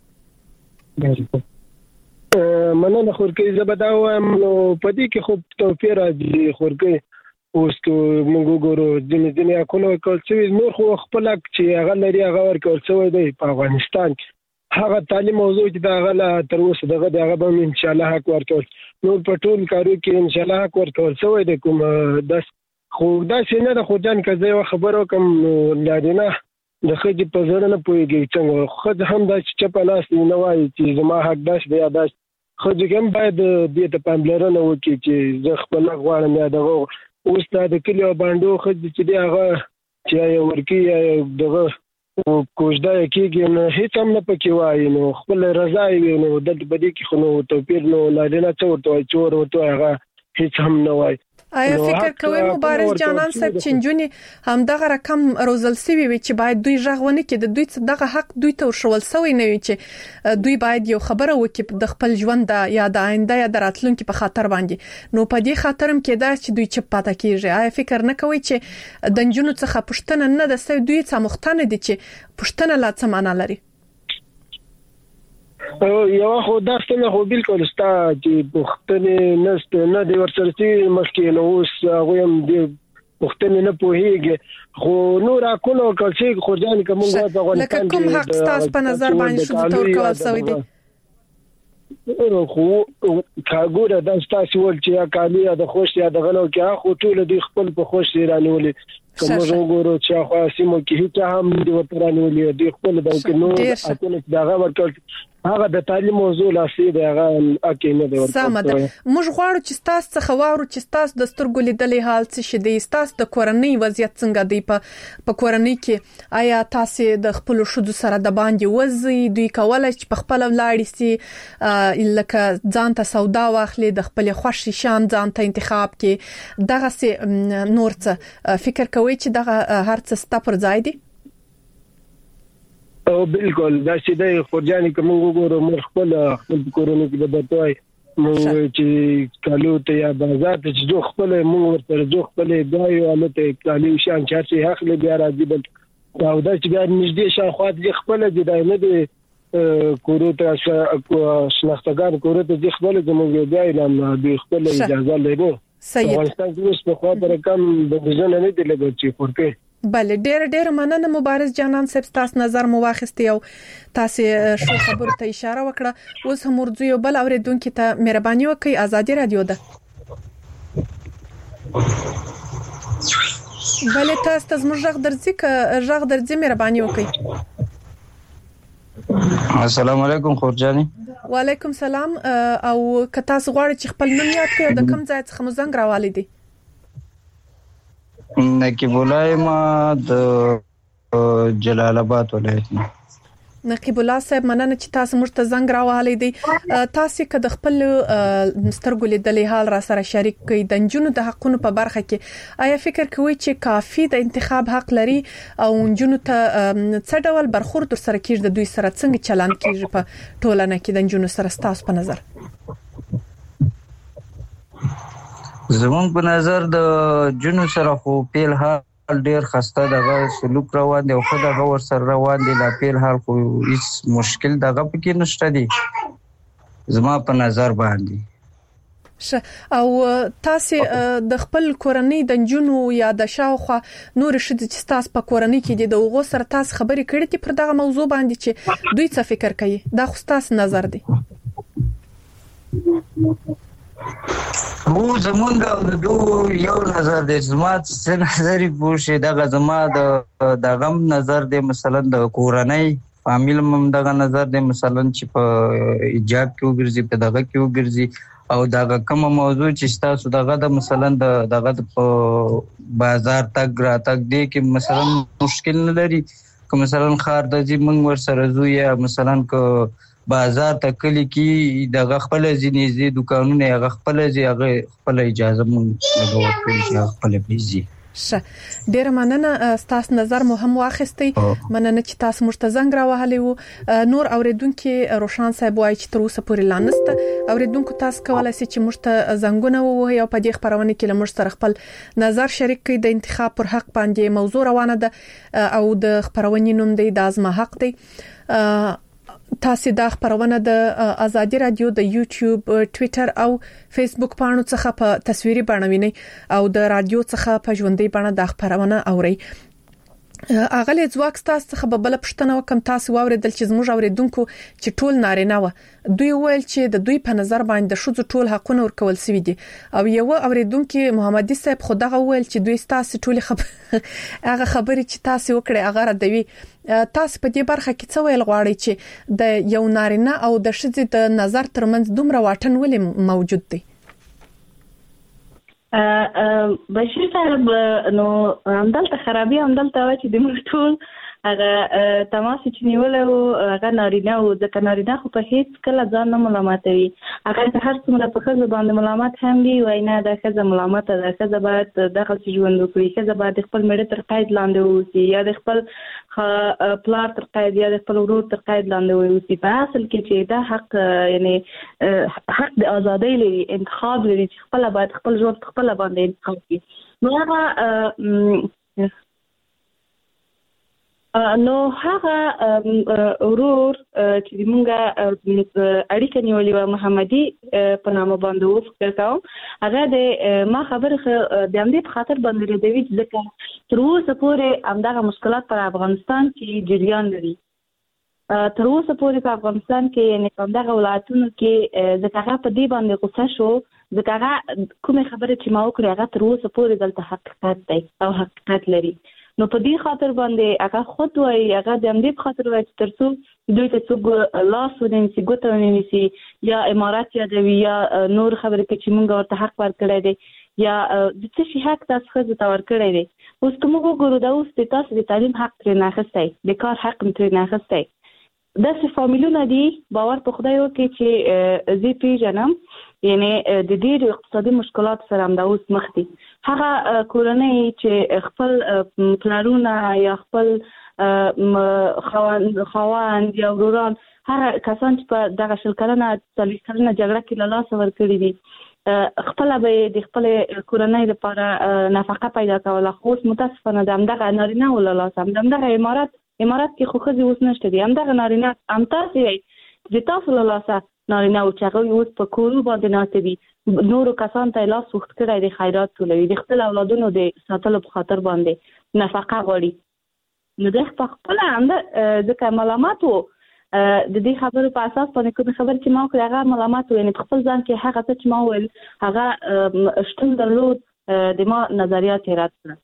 مننه خورکې زبدا وایم نو پدې کې خو توفیر راځي خورکې اوس موږ ګورو ځینې اکونو کول چې نور خو خپل چې هغه لري هغه ورکول شوی دی په افغانستان. هغه تعلیم موضوع چې دا غلا تر اوسه دغه به ان شاء الله حق ورکول نو په ټول کارو کې ان شاء الله حق ورکول شوی دی. کوم داس خو دا څنګه د خدان کزه یو خبرو کوم لادینه د خځې په ځړ نه پويږي څنګه خځه هم دا چې په لاس نه وایي چې زما حق داش دی داش خځه کوم باید دې ته پاملرنه وکړي چې زه خپل غواړم یا دغه اوس د کلیو باندې خځې چې دی هغه چې ورکی دغه کوژده کېږي نو هیڅ هم نه پکې وایي نو خپل رضا وي نو د بدی کې خو نو توپیر نو لادینه څورته چور ورته هغه هیڅ هم نه وایي. آیا فکر کوئ مبارک جانان صاحب چې جونی هم دغه رقم روزل سوي وي چې باید دوی ژغونه کې د دوی دغه حق دوی ته ورشول سوی نه وي چې دوی باید یو خبره وکړي د خپل ژوند یا د آینده یا د راتلونکي په خاطر باندې نو په دې خاطرم کې دا چې دوی چپ پاتې کیږي؟ آیا فکر نه کوئ چې د جنونو څخه پښتنه نه د سوي دوی څخه مختنه دي چې پښتنه لا څه معنا لري؟ یو خو دا څنګه خو بالکل ستا چې پښتنې نست نه دی ورسره مخکې نو اوس هغه هم دی پښتنې نه پوهیږي خو نور اكونو کلچې خو ځان کومه په افغانستان لکه کوم حق تاسو په نظر باندې شو تور کول سوی دی؟ خو کاګوره د تاسو ول چې یا کالی یا د خوش یا د غلو کې خو ټول دی خپل په خوش رانولې کوم وګورو چې خو سیمو کې هیڅ هم دی ورترانولې دی خپل د نور اكونو دغه ورکړ هغه د تعلیم موضوع لاسي دی هغه اکه نه دی ورته. سمه ده. موږ غواړو چې تاسو څخه واورو چې تاسو د سترګو لیدلې حال څه شي دی، تاسو د کورنۍ وضعیت څنګه دی په کورنۍ کې آیا تاسو د خپل شذو سره د باندې وځي دوی کولای چې په خپل ولاړ سي لکه ځان ته سودا واخلي د خپل خوښي شان ځان ته انتخاب کې دغه سي نور څه فکر کوي چې دغه هر څه ست پر ځای دی؟ او بالکل دا چې د خورجاني کوم وګورو مر خپل کورونو کې بدتوي مونږ چې کالو ته یا بازار ته چې جو خپل مونږ ورته جو خپل دایو الته کالو شان چې حق له بیا راځي بل دا چې بیا نږدې شاخوات دي خپل دي نه دي کورو ته شناختګان کورو ته خپل زموږ دی اعلان دی خپل اجازه لري. افغانستان کې څه خو پر کم د ځنه نه دی لګو چې ورته بله ډېر مننه مبارز جانان صاحب تاسو نظر مو واخیستی او تاسو شو خبرو ته اشاره وکړه. اوس هم ورځو یو بل اوریدونکو ته مهرباني وکړئ. ازادي رادیو ده. بله تاسو ته زموږ غږ درځي مهرباني وکړئ. السلام علیکم خورجانی. وعلیکم سلام. او که تاسو غواړئ چې خپل نوم یاد کړئ د کوم ځای څخه مو زنګ راوالي دي؟ نقیب الله ما د جلال آباد ولایت نه. نقیب الله صاحب مننه چې تاسو موږ ته زنګ راوهالي دي. تاسو که د خپل سترګو لیدلې حال را سره شریک کړئ د جنونو د حقونو په برخه کې آیا فکر کوئ چې کافي د انتخاب حق لري او جنونو ته څه ډول برخورد سره کیږي د دوی سره څنګه چلند کیږي په ټولنه کې د جنونو سره تاسو په نظر؟ زمون په نظر د جنو سره خو پیل حال ډیر خسته دغه سلوک روان دی او خو دغه ور سره روان دی لا پیل حال خو هیڅ مشکل دغه پکې نشته دی زما په نظر باندې. او تاسو د خپل کورنۍ د جنو یا د شاوخه نور شې چې تاسو په کورنۍ کې د وغو سره تاسو خبرې کړې دي پر دغه موضوع باندې چې دوی څه فکر کوي دا خو تاسو نظر دی؟ مو زمونږ د دوه یو نظر دی زما څه نظر پوښي دغه زما د غم نظر دی مثلا د کورنۍ فامیل هم دغه نظر دی مثلا چې په ایجاب کې وګرځي په دغه کې وګرځي او دغه کوم موضوع چې تاسو دغه د مثلا دغه په بازار تک راتک دی کې مثلا مشکل نه لري که مثلا خار د دې موږ ور سره زو یا مثلا که بازار ته کلی کې د خپل ځینې دکانونه هغه خپل اجازه مونږ ورکړي چې خپل بيزي. ډیر مننه ستاسو نظر مو هم واخیستي. مننه چې تاسو موږ زنګ راوهلی وو. نور اوریدونکو روشان صاحب وایي چې تر اوسه پورې لانسته اوریدونکو تاسو کولای شئ چې موږ زنګونه ووهي او په دې خبرونه کې موږ سره خپل نظر شریک کړئ. د انتخاب پر حق باندې موضوع روانه ده او د خبرونې نوم دی د ازما حق دی. تاسو د خبرونه د ازادي رادیو د یوټیوب، ټوئیټر او فیسبوک پاڼو څخه په تصویري بڼه وینئ او د رادیو څخه په ژوندۍ بڼه د خبرونه اورئ. اغلی ځواک تاسو څخه به بل پښتنه وکم تاسو واوریدل چې زموږ اوریدونکو چې ټول نارینه و دوی ویل چې د دوی په نظر باندې د شذو ټول حقونه ورکول سوي دي او یو اوریدونکو محمدي صاحب خدغه ویل چې دوی تاسو ټول هغه خبرې چې تاسو وکړي هغه ردوي. تاسو په دې برخه کې څه ویل غواړئ چې د یو نارینه او د شذې د نظر ترمنځ دومره واټن ولې موجود دی؟ بشیر صاحب نو همدلته خرابي همدلته چې د موږ ټول هغه تماس چې نیولې هغه نارینه او د نارینه خو په هیڅ کله ځان نه ملامتوي. هغه هر څومره په خزه باندې ملامت هم وي وای نه د خزه ملامت ده، خزه باید دغه ژوند وکړي، خزه باید خپل مړ تر قید لاندې ووسي یا د خپل پلار تر قید یا د خپل ورور تر قید لاندې ووسي. په اصل کې چې دا حق یعنی حق د ازادۍ لري، انتخاب لري چې خپل باید خپل ژوند خپل باندې انتخاب کړي. نو هغه نو هغه ورور چې موږ اړیکه نیولې و محمدي په نامه باندې وفکر کوم هغه د ما خبره د همدې په خاطر باندې دوی ځکه تر اوسه پورې همدغه مشکلات پر افغانستان کې جریان لري. تر اوسه پورې په افغانستان کې یعنی همدغه ولایتونو کې ځکه هغه په دې باندې غوسه شو ځکه هغه کومه خبره چې ما وکړه هغه تر اوسه پورې دلته حقیقت دی او حقیقت لري. نو په دې خاطر باندې هغه خود وای هغه د همدې خاطر وای چې ترڅو دوی ته څوک لاس ونیسي ګوته ونیسي یا امارات یادوي یا نور خبرې کې چې موږ ورته حق ورکړی دی یا د څه شي حق تاسو ښځو ته ورکړی دی. اوس که موږ وګورو دا اوس د تاسو د تعلیم حق ترې نه اخیستی، د کار حق ترې نه اخیستی. داسې فامیلونه دي باور په خدای وکړي چې زه پیژنم یعنی د ډېرو اقتصادي مشکلات سره هم دا اوس مخ دي. هغه کورنۍ چې خپل پلارونه یا خپل خواند یا وروران هغه کسان چې په دغه شل کلنه 40 کلنه جګړه کې له لاسه ورکړي دي خپل به د خپل کورنۍ لپاره نفقه پیدا کوله. خو اوس متاسفانه د همدغه نارینه ول لاسه همدغه امارات کې خو ښځې اوس نشته دي. همدغه نارینه هم تاسې د تاسو له لاسه نارینه او چې هغوی اوس په کورو باندې ناست دي نورو کسانو ته لاس وخت کړی د خیرات ټولوي د خپل اولادونو د ساتلو په خاطر باندې نفقه غواړي. نو د خپله همده ځکه ملامت و د دې خبرو په اساس باندې کومې خبرې چې ما وکړې هغه ملامت و یعنې په خپل ځان کې هغه څه چې ما وویل هغه شتون درلود د ما نظریات یې رد کړه.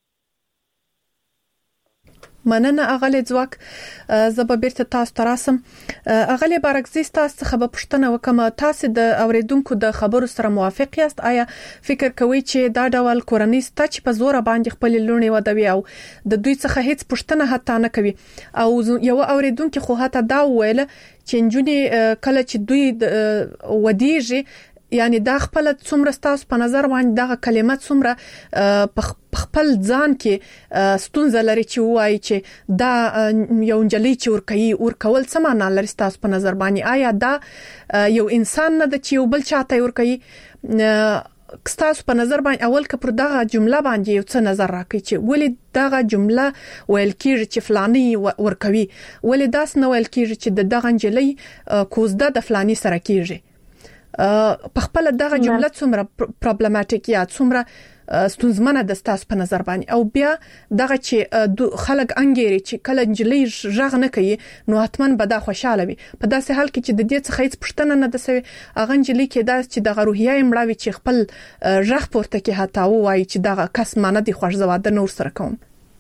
مننه اغلی ځواک. زه به بیرته تاسو ته راسم. اغلی بارکزی تاسو څخه به پوښتنه وکم تاسو د اوریدونکو د خبرو سره موافق یاست؟ آیا فکر کوئ چې دا ډول کورنۍ ست چې په زور باندې خپل لونی ودوي او د دوی څخه هیڅ پوښتنه حتی نه کوي؟ او یو اوریدونکو خو حتی دا ویل چې نجونې کله چې دوی ودیږي یعنی دا خپل څومره تاسو په نظر باندې دا کلمات څومره په خپل ځان کې ستونزه لري چې وایي چې دا یو انجلۍ چې ورکول څه معنا لري تاسو په نظر باندې؟ آیا دا یو انسان نه د چې یو بل چاته ورکوي؟ تاسو په نظر باندې اول که پر دغه جمله باندې یو څه نظر راکړي چې ولې دغه جمله ویل کیږي چې فلانی ورکوي، ولې داس نه ویل کیږي چې دغه انجلۍ کوزده د فلانی سره کیږي؟ په خپل دغه جمله څومره پرابلماتیک یا څومره ستونزمنه د تاسو په نظر باندې؟ او بیا دغه چې خلک انګيري چې کله انجلۍ ژغ نه کوي نو حتما به دا خوشاله وي. په داسې حال کې چې د دې څخه هیڅ پښتنه نه ده سوي هغه انجلۍ کې دا چې دغه روحیه مړاوي چې خپل ژغ پورته کې حتی وایي چې دغه کس مانه دي خوښ زواده نور سره کوم.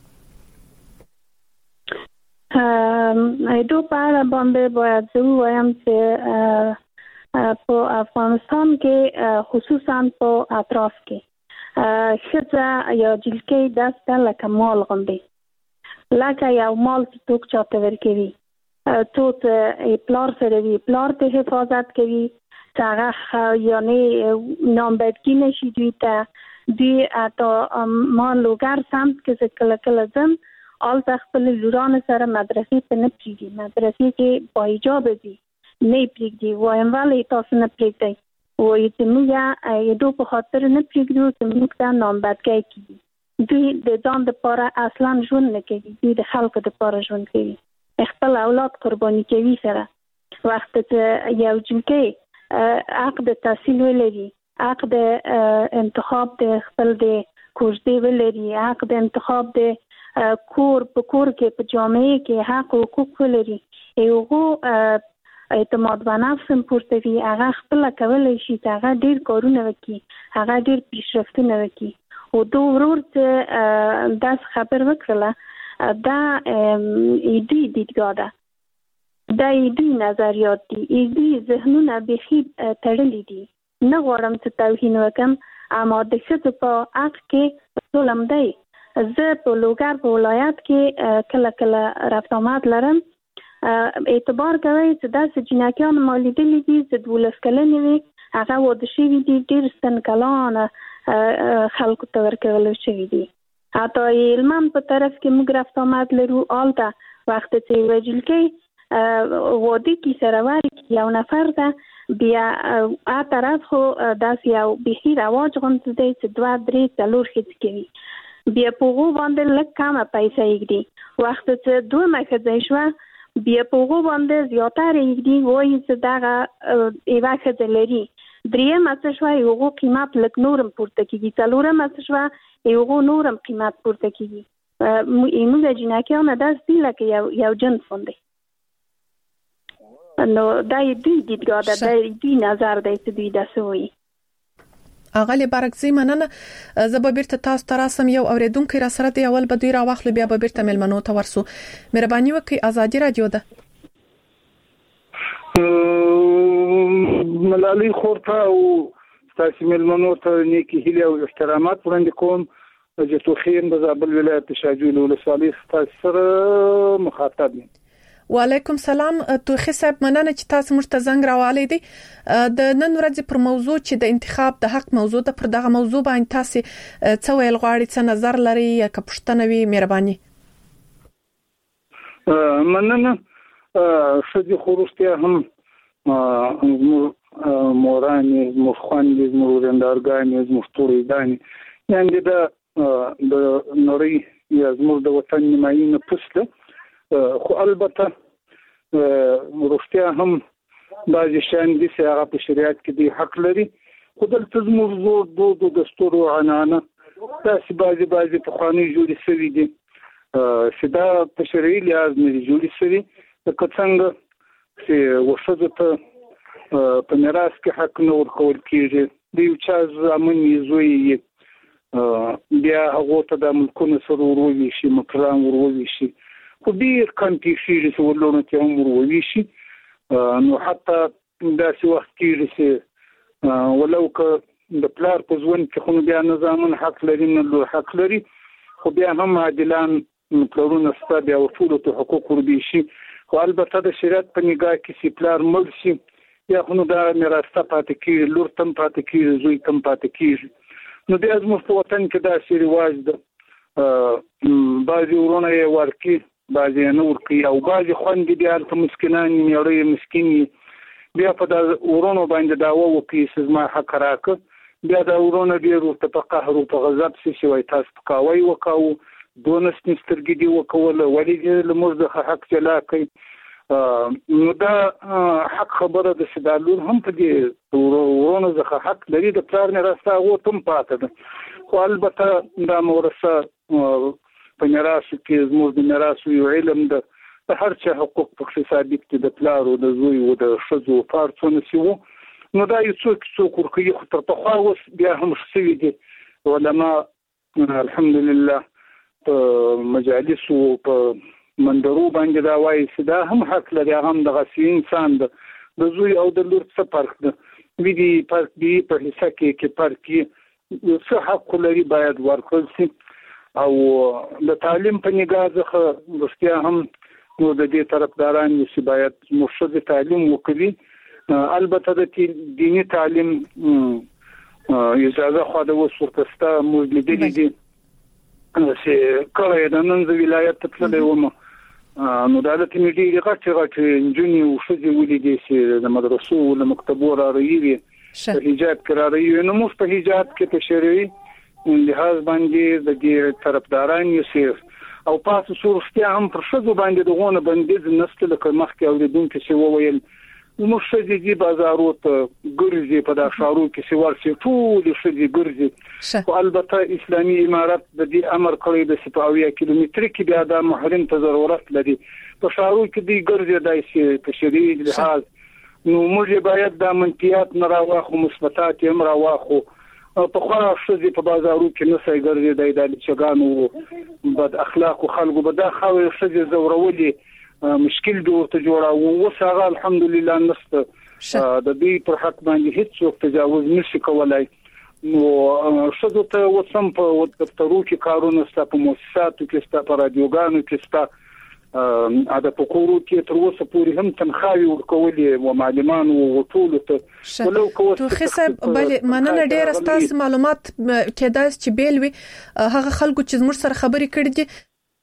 ایدو پاره باندې باید زه وایم چې په افغانستان کې خصوصا په اطراف کې ښځه یا جلکې داسته لکه مال غوندې لکه یو مال چې څوک چاته ورکوي توت پلار سره وی پلار ته حفاظت کوي څنګه یعنی نامبدګی نشي دوی ته دی اته ما لوګر سمت کې کله کله ځم آل خپل لوران سره مدرسې ته نه پریږدي مدرسې کې با حجاب دي نه پریږدي وایم ولې تاسو نه پریږدئ وایي چې موږ یې دوه په خاطر نه پریږدو چې موږ ته نامبدګی کیږي دوی د ځان لپاره اصلا ژوند نه کوي دوی د خلکو لپاره ژوند کوي خپل اولاد قرباني کوي سره وخت چې یو جنکي عقد تحصیل ولري عقد انتخاب د خپل د کوژدې ولري عقد انتخاب د کور په کور کې په جامعه کې حق او حقوق ولري یو اعتماد په نفس پورته وي هغه خپل کولای شي هغه ډیر کارونه وکړي هغه ډیر پیشرفتونه وکړي او دوه ورور ته داس خبر وکړه دا ایدی دیدګاه ده دا ایدی نظریات دي ایدی ذهنونه بخي تړلي دي نه غواړم چې توهین وکم اما د ښځو په حق کې ظلم دی زه په لوګر په ولایت کې کله کله رفت آمد لرم اعتبار کوي چې داسې جنکیان ما لیدلي دي چې 12 کلنې وي هغه واده شوي دي ډېر سن کلانه خلکو ته ورکول شوي دي حتی هلمند په طرف کې موږ رفت آمد لرو هلته وخت چې یوه جلکۍ واده کې سره ورکړي یو نفر ته بیا طرف خو داسې یو بیخي رواج غوندې دی چې 2 3 4 ښځې کوي بیا په هغو باندې لږ کمه پیسه ایږدي وخت چې دویمه ښځه شوه بیا په هغو باندې زیاتره ایږدي وایي چې دغه یوه ښځه لري درېیمه څه شوه هغو قیمت لږ نورم پورته کېږي څلورمه څه شوه هغو نورم قیمت پورته کېږي موږ جنکیانو داسې دي لکه یو جنس غوندې نو دا یې دوی دیدګاه ده دا یې دوی نظر دی چې دوی داسې وایي اغلی برکزی مننه زه به بیرته تاسو ته راسم یو اوریدونکو را سره دی اول به دوی را واخلو بیا به بیرته ملمنو ته ورسو مهرباني وکړئ ازادي رادیو ده ملالۍ خورته او تاسو ملمنو ته نیکی هیله او احترامات وړاندې کوم چې توخیم د زابل ولایت شاجوی ولسوالۍ تاسو سره مخاطب یم وعلیکم سلام توخی صاحب مننه چې تاسو موږ ته زنګ راوالې دي د نن ورځې پر موضوع چې د انتخاب د حق موضوع ده پر دغه موضوع باندې تاسو څه ویل غواړئ څه نظر لرئ یا که پوښتنه وي مهرباني مننه ښځې خو رښتیا هم مورانې زموږ خویندې زموږ ورندارګانې زموږ توریګانې یعنې د نړۍ یا زموږ د وطن نیمایي نفوس ده خو البته رښتیا هم بعضې شیان دي چې هغه په شریعت کې دی حق لري خو دلته زموږ زوړ دود او دستور او عنعنه داسې بعضې پخوانۍ جوړې شوي دي چې دا په شرعي لحاظ نه دي جوړې شوي لکه څنګه چې ښځو ته په میراث کې حق نه ورکول کېږي د یو چا زامن یې زوی یې بیا هغو ته د ملکونو سره وروویشي مکران وروویشي خو ډېر کم کېږي چې ولونو ته هم وروویشي نو حتی داسې وخت کېږي چې ولو که د پلار په ژوند کې خو بیا نه زامن حق لري نه لور حق لري خو بیا هم عادلان پلرونه شته بیا ټولو ته حقوق وربیشي خو البته د شریعت په نګاه کې چې پلار مړ شي بیا خو نو دا میراث ته پاتې کېږي لور ته هم پاتې کېږي زوی ته هم پاتې کېږي نو بیا زموږ په وطن کې داسې رواج ده بعضې ورونه یې ورکړي بعضې یې نه ورکوي او بعضې خویندې بیا هلته مسکینان یې مېړه یې مسکین یې بیا په دا ورونو باندې دعوه وکړي چې زما حق راکړه بیا دا ورونه ډېر ورته په قهر او په غضب شي چې وایي تاسو پکاوی وکاوه دونه سپین سترګې دې وکوله ولې دې له موږ څخه حق جلا کوي نو دا حق خبره ده چې دا لور هم په دې ورونو څخه حق لري د پلار میراث ته هغو ته هم پاته ده خو البته دا مورثه په میراثو کې زموږ د میراثو یو علم ده د هر چا حقوق پکې ثابت دي د پلار او د زوی او د ښځو پار څونه چې وو نو دا یو څوک ورکوي خو تر پخوا اوس بیا هم شوي دي علما الحمدلله په مجالسو په منظرو باندې دا وایي چې دا هم حق لري هغه هم دغسې انسان ده د زوی او د لور څه فرق ده وي دي فرق دي په حصه کې فرق کې څه حق لري باید ورکړل شي او د تعلیم په نګاه څخه رښتیا هم نو د دې طرفداران چې باید مرشد تعلیم وکړي البته د دینی تعلیم اجازه خو د وسورتستا موجودې دي چې کله د نن ولایت ته تللی وم نو د حالت میډي غټ انجونی او شذ ولیدي چې د مدرسو او مکتبو را رہی حجاب قراري نو موږ په حجاب کې په شرعي لحاظ باندې د دې طرفداران یې او پاتې صورتیا هم پر شذ باندې دغه بندیز نسل لکه مخکې اوریدونکو چې وویل نو شذ دي بازارو ته ګرځي په دا شارو کې سوال شي ټول شذ ګرځي او البته اسلامي امارات د دې امر کړی د 70 کیلومتر کې بیا د محرم ته ضرورت لري په شارو کې دی ګرځي دای شي په شریعي لحاظ نو موږ باید د منطقيات نه راوخو مثبتات هم راوخو په خورا شذ په بازارو کې نه سي ګرځي د چګانو بد اخلاق خلکو به دا خو شذ زورولي مشکل ته جوړاو وسه الحمدلله نست د دې پر حق باندې هیڅ څوک تجاوز نشي کولای نو شذ ته وسم په دفترو کې کارونه ست په مؤسساتو کې ست په رادیوګانو کې ست اده په کورو کې تر اوسه پورې هم تنخواوي ورکولې او معلمان او ټول ته ولو کوم تو حساب بل مننه ډېر استاس معلومات کېدای چې بیل وي هغه خلکو چې موږ سره خبرې کړې دي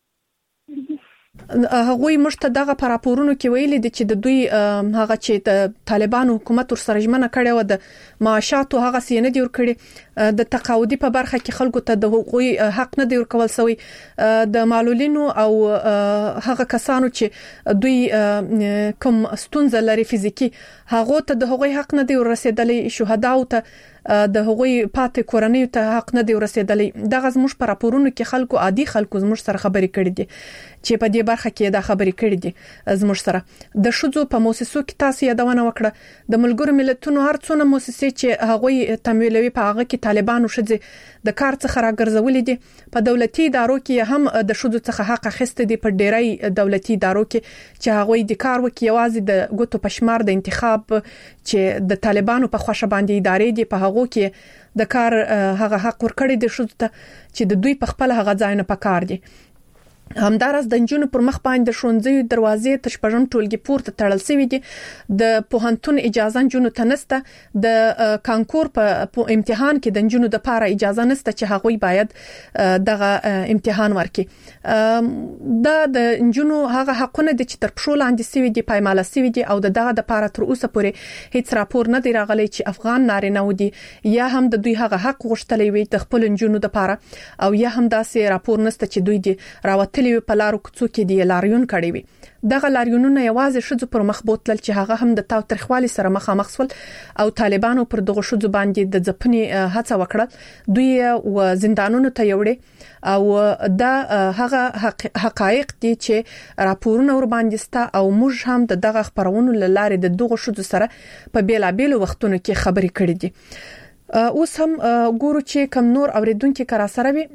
هغه موږ ته دغه راپورونو کې ویلي دي چې د دوی هغه چې د طالبان حکومت ور سره ژمنه کړې و د معاشاتو هغه سینه دی ور کړې د تقاعدي په برخه کې خلکو ته د حقوقي حق نه دی ور کول سوی د معلولینو او هغه کسانو چې دوی کوم ستونزه لري فزیکی هغه ته د حقوقي حق نه دی ور رسیدلې شهداو ته د هغوی پاتې کورنۍ ته حق نه دی ورسېدلی دغه زموږ پر راپورونو کې خلکو عادي خلکو زموږ سره خبرې کړې دي چې په دې برخه کې دا خبرې کړې دي زموږ سره د شذو په مؤسسو کې تاسو یادونه وکړه د ملګرو ملتونو هر څونه مؤسسې چې هغوی تمویلوي په هغه کې طالبانو شذ د کار څخه راګرځولې دي په دولتي ادارو کې هم د شذو څخه حق اخیسته دي په ډېرای دولتي ادارو کې چې هغوی د کار وکي یوازې د ګوتو پشمار د انتخاب چې د طالبانو په خوښه باندې ادارې دي په هغه کې د کار هغه حق ورکړي دي شذو ته چې د دوی په خپل هغه ځای نه پکار دي همدارس د جنونو پر مخ باندې شونځي دروازې تشپژن ټولګي پورته تړل شوی دي د پوهنتون اجازه جنونو ته نسته د کانکور په امتحان کې د جنونو د لپاره اجازه نسته چې هغوی باید دغه امتحان ورکړي د جنونو هغه حقونه دي چې تر پښو لاندې شوی دي پایماله شوی دي او دغه د لپاره تر اوسه پورې هیڅ راپور نه دی راغلی چې افغان نارینه ودي یا هم د دوی هغه حق غوښتلی وي د خپل جنونو د لپاره او یا هم داسې راپور نسته چې دوی دي راوت په لارو کوڅو کې دی لاریون کړی وي دغه لاریونونه یوازې شذو پر مخ بوتل چې هغه هم د تاوتریخوالي سره مخامخ شول او طالبانو پر دغه شذو باندې د ځپنې هڅه وکړه دوی و زندانونو ته یوړي او دا هغه حقایق دي چې راپورونه ور باندې ستا او موږ هم دغه خبرونو لاره د دغه شذو سره په بیلابېلو وختونو کې خبرې کړې دي اوس هم ګورو چې کم نور اوریدونکو کرا سره وي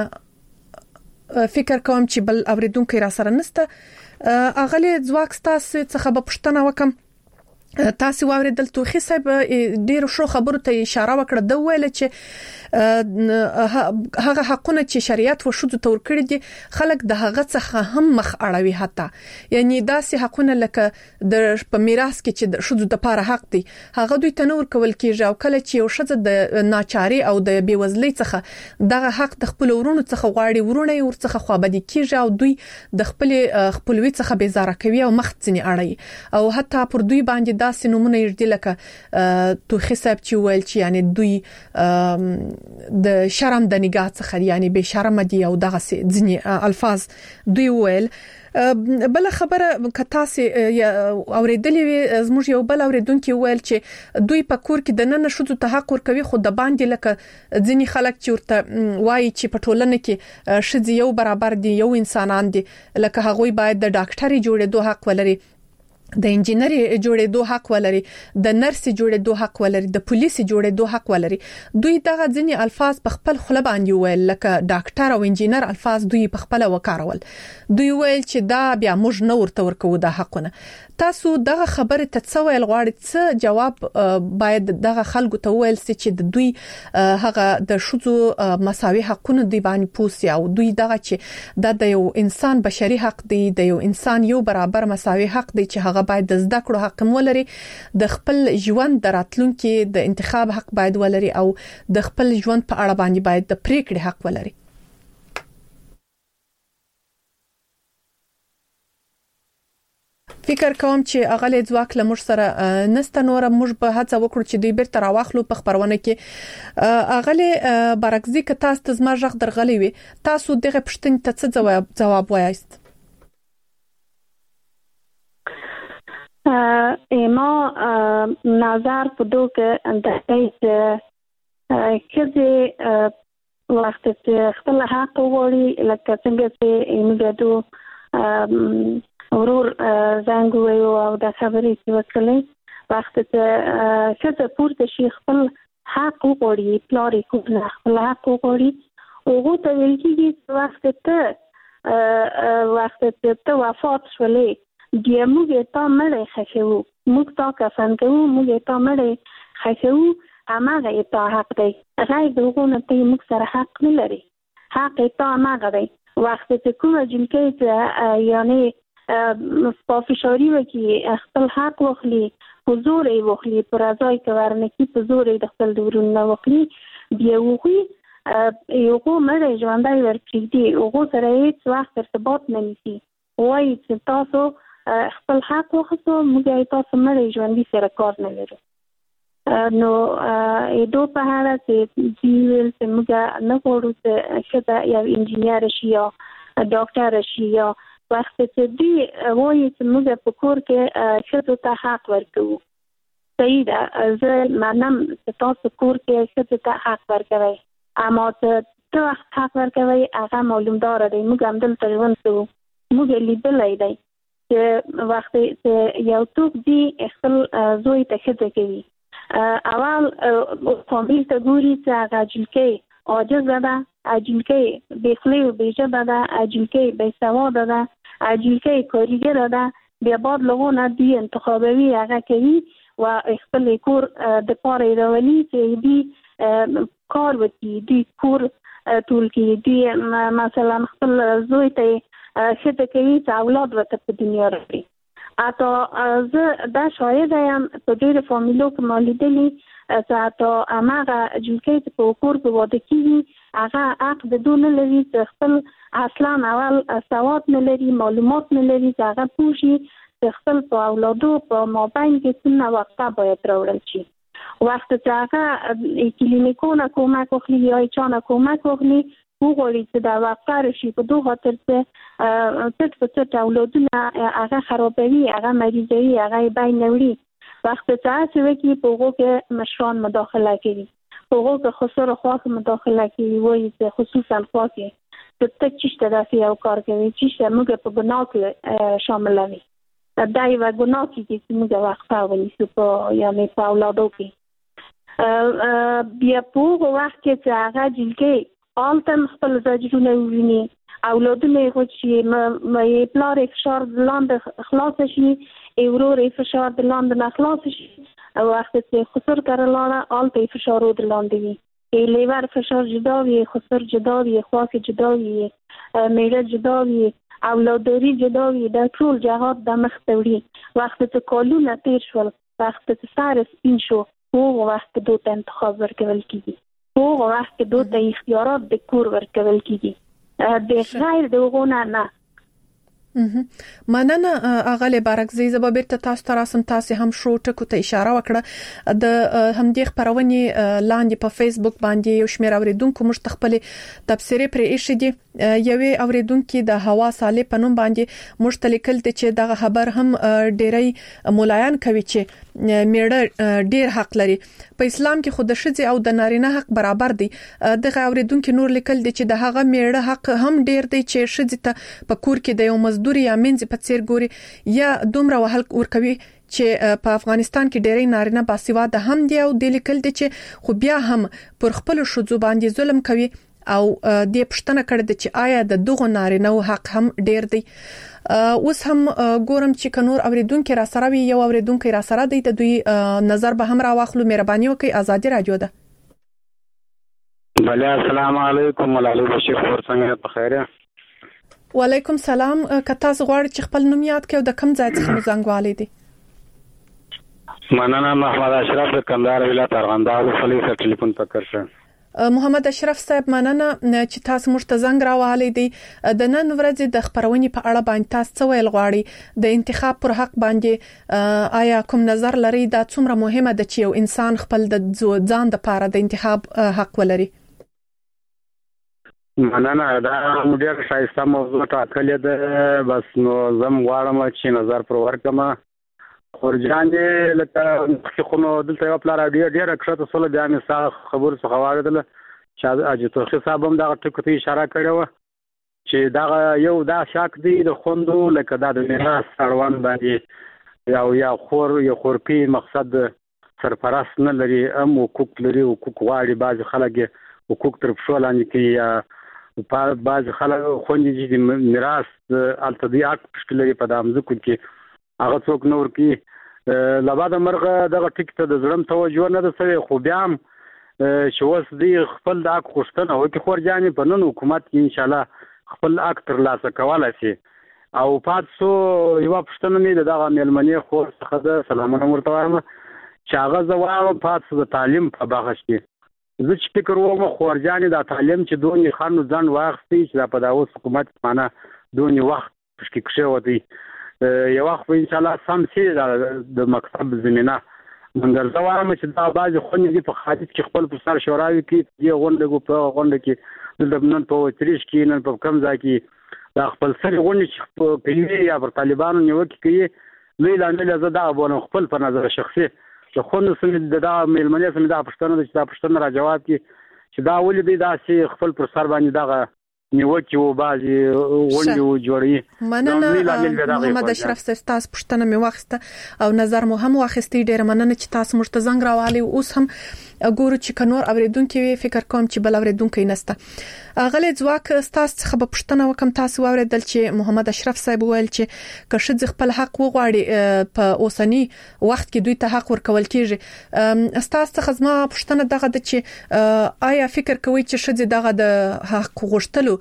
فکر کوم چې بل اوریدونکو را سره نسته اغلی ځواک تاسو څخه به پښتنه وکم تاسو واوریدل توخي صاحب ډیر شو خبرو ته اشاره وکړه د ویل چې هغه حقونه چې شریعت و شذو تور کړی دي خلک د هغه څخه هم مخ اړوي حتی یعنی داسې حقونه لکه د په میراث کې چې د شذو د لپاره حق دي هغه دوی تنور کول کیږي او کله چې یو شذ د ناچاري او د بیوزلۍ څخه دغه حق د خپل ورونو څخه غواړي ورونه یې ورڅخه خوابدي کیږي او دوی د خپلوي څخه بیزاره کوي او مخ ځنی اړي او حتی پر دوی باندې داسې نمونه یې لکه تو حساب چې ویل چې یعنی دوی د شرم د نگاه څخه یعنی به شرم دي او دغه ځنی الفاظ دوی ویل بل خبره کتاسي اوریدلې زموږ یو بل اوریدونکو ویل چې دوی په کور کې د نن شذو ته حق ورکوي خو د باندې لکه ځینی خلک چې ورته وایي چې په ټولنه کې شذ یو برابر دي یو انسانان دي لکه هغوی باید د ډاکټري جوړېدو حق ولري د انجینری جوړېدو حق ولري، د نرس جوړېدو حق ولري، د پولیس جوړېدو حق ولري. دوی دغه ځینی الفاظ په خپل خله باندې ویل، لکه ډاکټر او انجینر الفاظ دوی په خپل وکارول. دوی ویل چې دا بیا موږ نه ورته ورکو د حقونه. تاسو دغه خبره ته ویل غواړئ څه جواب باید دغه خلکو ته ویل چې د دوی هغه د شذو مساوي حقونه دی باندې پوسی او دوی دغه چې د یو انسان بشري حق دی، د یو انسان یو برابر مساوي حق دی چې هغه باید د زده کړو حق ولري، د خپل ژوند دراتلونکو د انتخاب حق باید ولري او د خپل ژوند په اړه باندې باید د پریکړې حق ولري. فکر کوم چې اغلی ځواک له موږ سره نسته، نور موږ به هڅه وکړو چې دوی بیرته راوخلو په خبرونه کې. اغلی برعکسي که تاسو ته زما ژغ درغلی وي، تاسو دغه پوښتنې ته څه جواب وایاست؟ ما نظر په دوه د دې چې وخت چې خپل حق وغواړي، لکه څنګه چې موږ ورور زنګ ویو او د خبرې چې وکړلې، وخت چې څه پورته شي خپل حق وغواړي، پلارې کوله خپل حق وغواړي، هغه ته ویل کېږي چې وخت ته وفات شولې بیا موږ ته مړی خښو، موږ تا کفن کوو، موږ ته مړی خښو، هماغه تا حق دی. غیر دغه نه ته موږ سره حق نه لري، حق تا هماغه دی. وخت چې کومه جنکې چې یعنی فشاری وکي خپل حق واخلي، حضور یې واخلي، پر ځای کې ورنکي په زور یې د خپل ورونه واخلي، بیا وغوي یو مړی ژوندی ورپرېږدي، هغو سره هېڅ وخت ارتباط نه نیسي، وایي چې تاسو خپل حق واخلو، موږ تاسو مړی ژوندي سره کار نه لرو. نو دو په اړه چې دوی ویل چې موږ نه غواړو چې ښځه یو انجینر شي یا ډاکټر شي، یا وخت چې دوی وایي چې موږ په کور کې ښځو ته حق ورکوو. صحیح ده، زه منم چې تاسو کور کې ښځو ته حق ورکوئ، اما ته وخت حق ورکوئ هغه معلومداره دی. موږ همدلته ژوند کوو، موږ لیدلی دی چې وخت چې یو څوک دی خپل زوی ته ښځه کوي، اول فامیل ته ګوري چې هغه جلکۍ عاجزه ده، اجلکۍ بې خولې او بې ژبه ده، اجلکۍ بې سواده ده، اجلکۍ کارګره ده. بیا بعد لغونه دوی انتخابوي، هغه کوي و خپل کور د پاره راولي چې دوی کار وکړي، دوی کور ټول کړي، دوی مثلا خپل زوی ته ښځه کوي چې اولاد ورته په دنیا راوړي. اته زه دا شاهده یم په ډېرو فامیلو کې ما لیدلي چې اته هماغه جلکۍ چې په کور کې واده کېږي هغه حق د دوی نه لري چې خپل اصلا اول سواد نه لري، معلومات نه لري چې هغه پوه شي چې خپل په اولادو په مابین کې څومره وقفه باید راوړل شي. وخت چې هغه کلینیکونه کومک واخلي یا چا نه کومک واخلي، وغواړي چې دا وقفه راشي په دو خاطر چې څټ په څټ اولادونه هغه خرابوي، هغه مریضوي، هغه یې بین نه وړي. وخت چې هڅې وکړي په هغو کې مشران مداخله کوي، په هغو کې خسرو خوا کې مداخله کوي، وایي چې خصوصا خوا کې چې ته چېشته داسې یو کار کوي، چېشته موږ په ګناه کې شاملوي. دا یوه ګناه کېږي چې موږ وقفه ونیسو په یعنې په اولادو کې. بیا په هغو وخت کې چې هغه جلکۍ هلته خپل زجرونه وویني، اولادونه یې وچ شي، پلار یې فشار د لاندې خلاصه شي، ورور یې فشار د لاندې نه خلاصه شي، وخت چې خسر کره لاړه هلته یې فشار د لاندې وي، لیور فشار جدا وي، خسر جدا وي، خواک جدا وي، میړه جدا وي، اولادداري جدا وي، دا ټول جهات د مخ ته وړي. وخت چې کالونه تیر شول، وخت چې سر سپین شو، هغه وخت کې دوی ته انتخاب ورکول کېږي، هغه وخت کې دوی ته اختیارات د کور ورکول کېږي، د غیر د هغو نه. مننه اغلی برعکسي، زه به بیرته تاسو ته راسم. تاسو هم شو ټکو ته اشاره وکړه. د همدې خبرونې لاندې په فیسبوک باندې یو شمېر اوریدونکو موږ خپل تبصره پرې ایښې دي. یوې اوریدونکو د هوا صالح په نوم باندې موږ ته لیکل چې دغه خبر هم ډېری مولایان کوي چې میړه ډیر حق لري. په اسلام کې خود شذ او د نارینه حق برابر دي. د اوریدونکو نور لیکل دي چې د هغه میړه حق هم ډیر دی چې شذ ته په کور کې د یو مزدور یا منځ په څیر ګوري یا دومره وهل ورکوي چې په افغانستان کې ډېری نارینه باسواده هم دي او د لیکل دي چې خو بیا هم پر خپل شذو باندې ظلم کوي او د پښتنه کړه چې آیا د دغه نارینه حق هم ډیر دی. اوس هم ګورم چې کنور اوریدونکو را سره وي یو اوریدونکو را سره دی د دوی نظر به هم را واخلو. مهرباني وکړئ آزادي رادیو ده. بله السلام علیکم ولالی بشیر خور څنګه په خیره؟ وعلیکم سلام. کته غواړي چې خپل نوم یاد کړو د کوم ځای څخه زنګوالي دي؟ مننه محمد اشرف د کندهار ولایت ارغنداب فلیسه ټلیفون پکړ شه. محمد اشرف صاحب مننه چې تاسو موږ ته زنګ راوالي دي. د نن ورځې د خبرونې په اړه باندې تاسو څه ویل غواړي؟ د انتخاب پر حق باندې آیا کوم نظر لري؟ دا څومره مهمه ده چې یو انسان خپل د ځان د لپاره د انتخاب حق ولري؟ مننه دا ډېر ښایسته موضوع ټاکلې ده. بس نو زم غواړم چې نظر پر ورکم. خورجان دې لکه خو نو دلته یو پلار ډېر کښته سول بیا مې سره خبر څه خواړه دل چې اجي توخي صاحب هم دا ټکو ته اشاره کړې و چې دا یو دا شاک دی د خوندو لکه دا د میراث اړوند باندې یا خورپی مقصد سرپرست نه لري ام حقوق لري حقوق غواړي. بعض خلک حقوق تر پښو لاندې کوي په بعض خلک خوندې چې میراث التدیات مشکل لري په دامن کې هغه څوک نور کې لباده مرغه دغه ټیک ته د ظلم توجه نه ده سوی. خو بیا هم چې اوس دی خپل د حق غوښتنه وکړي خورجانې په نن حکومت کې انشاءالله خپل حق ترلاسه کولی شي. او پاتې شو یوه پوښتنه مې د دغه مېلمنې خور څخه ده سلامونه ورته وایم چې هغه زه وایم پاتې شو د تعلیم په بخش کې زه چې فکر وم خورجانې دا تعلیم چې دونې خانو ځان واخیستی چې دا په دا اوس حکومت معنا دونې وخت پشکې کښېوتی یو وخت په انشاءالله سم شي د مکتب زمینه منګر زه وایم چې دا بعضې خوندې دي په خارج کې خپل پر سر شوراوي کوي دې غونډه په غونډه کې دلته نن په اتریش کې نن په کوم ځای کې دا خپل سرې غونډې چې کوي یا پر طالبانو نیوکې کوي لوی لامل زه دغه بولم خپل په نظر شخصي د خوندو سمې د دغه مېلمنې سمې دا پوښتنه ده چې دا پوښتنه را جواب کړي چې دا ولې دی داسې خپل پر سر باندې دغه نیوکې و بعضې غونډې و جوړوي. مننه محمد اشرف صاحب تاسو پوښتنه مې واخیسته او نظر مو هم واخیستی. ډېره مننه چې تاسو موږ ته زنګ راوالي. اوس هم ګورو چې کنور اوریدونکو فکر کوم چې بل اوریدونکو نسته. غلې ځواک تاسو څخه په پوښتنه وکم تاسو اوریدل چې محمد اشرف صاحب ویل چې کښ خپل حق وغواړي په اوسنی وخت کې دوی ته حق ورکول کیږي. تاسو څخه زما پوښتنه دغه ده چې آیا فکر کوئ چې شذ دغه د حق غوښتلو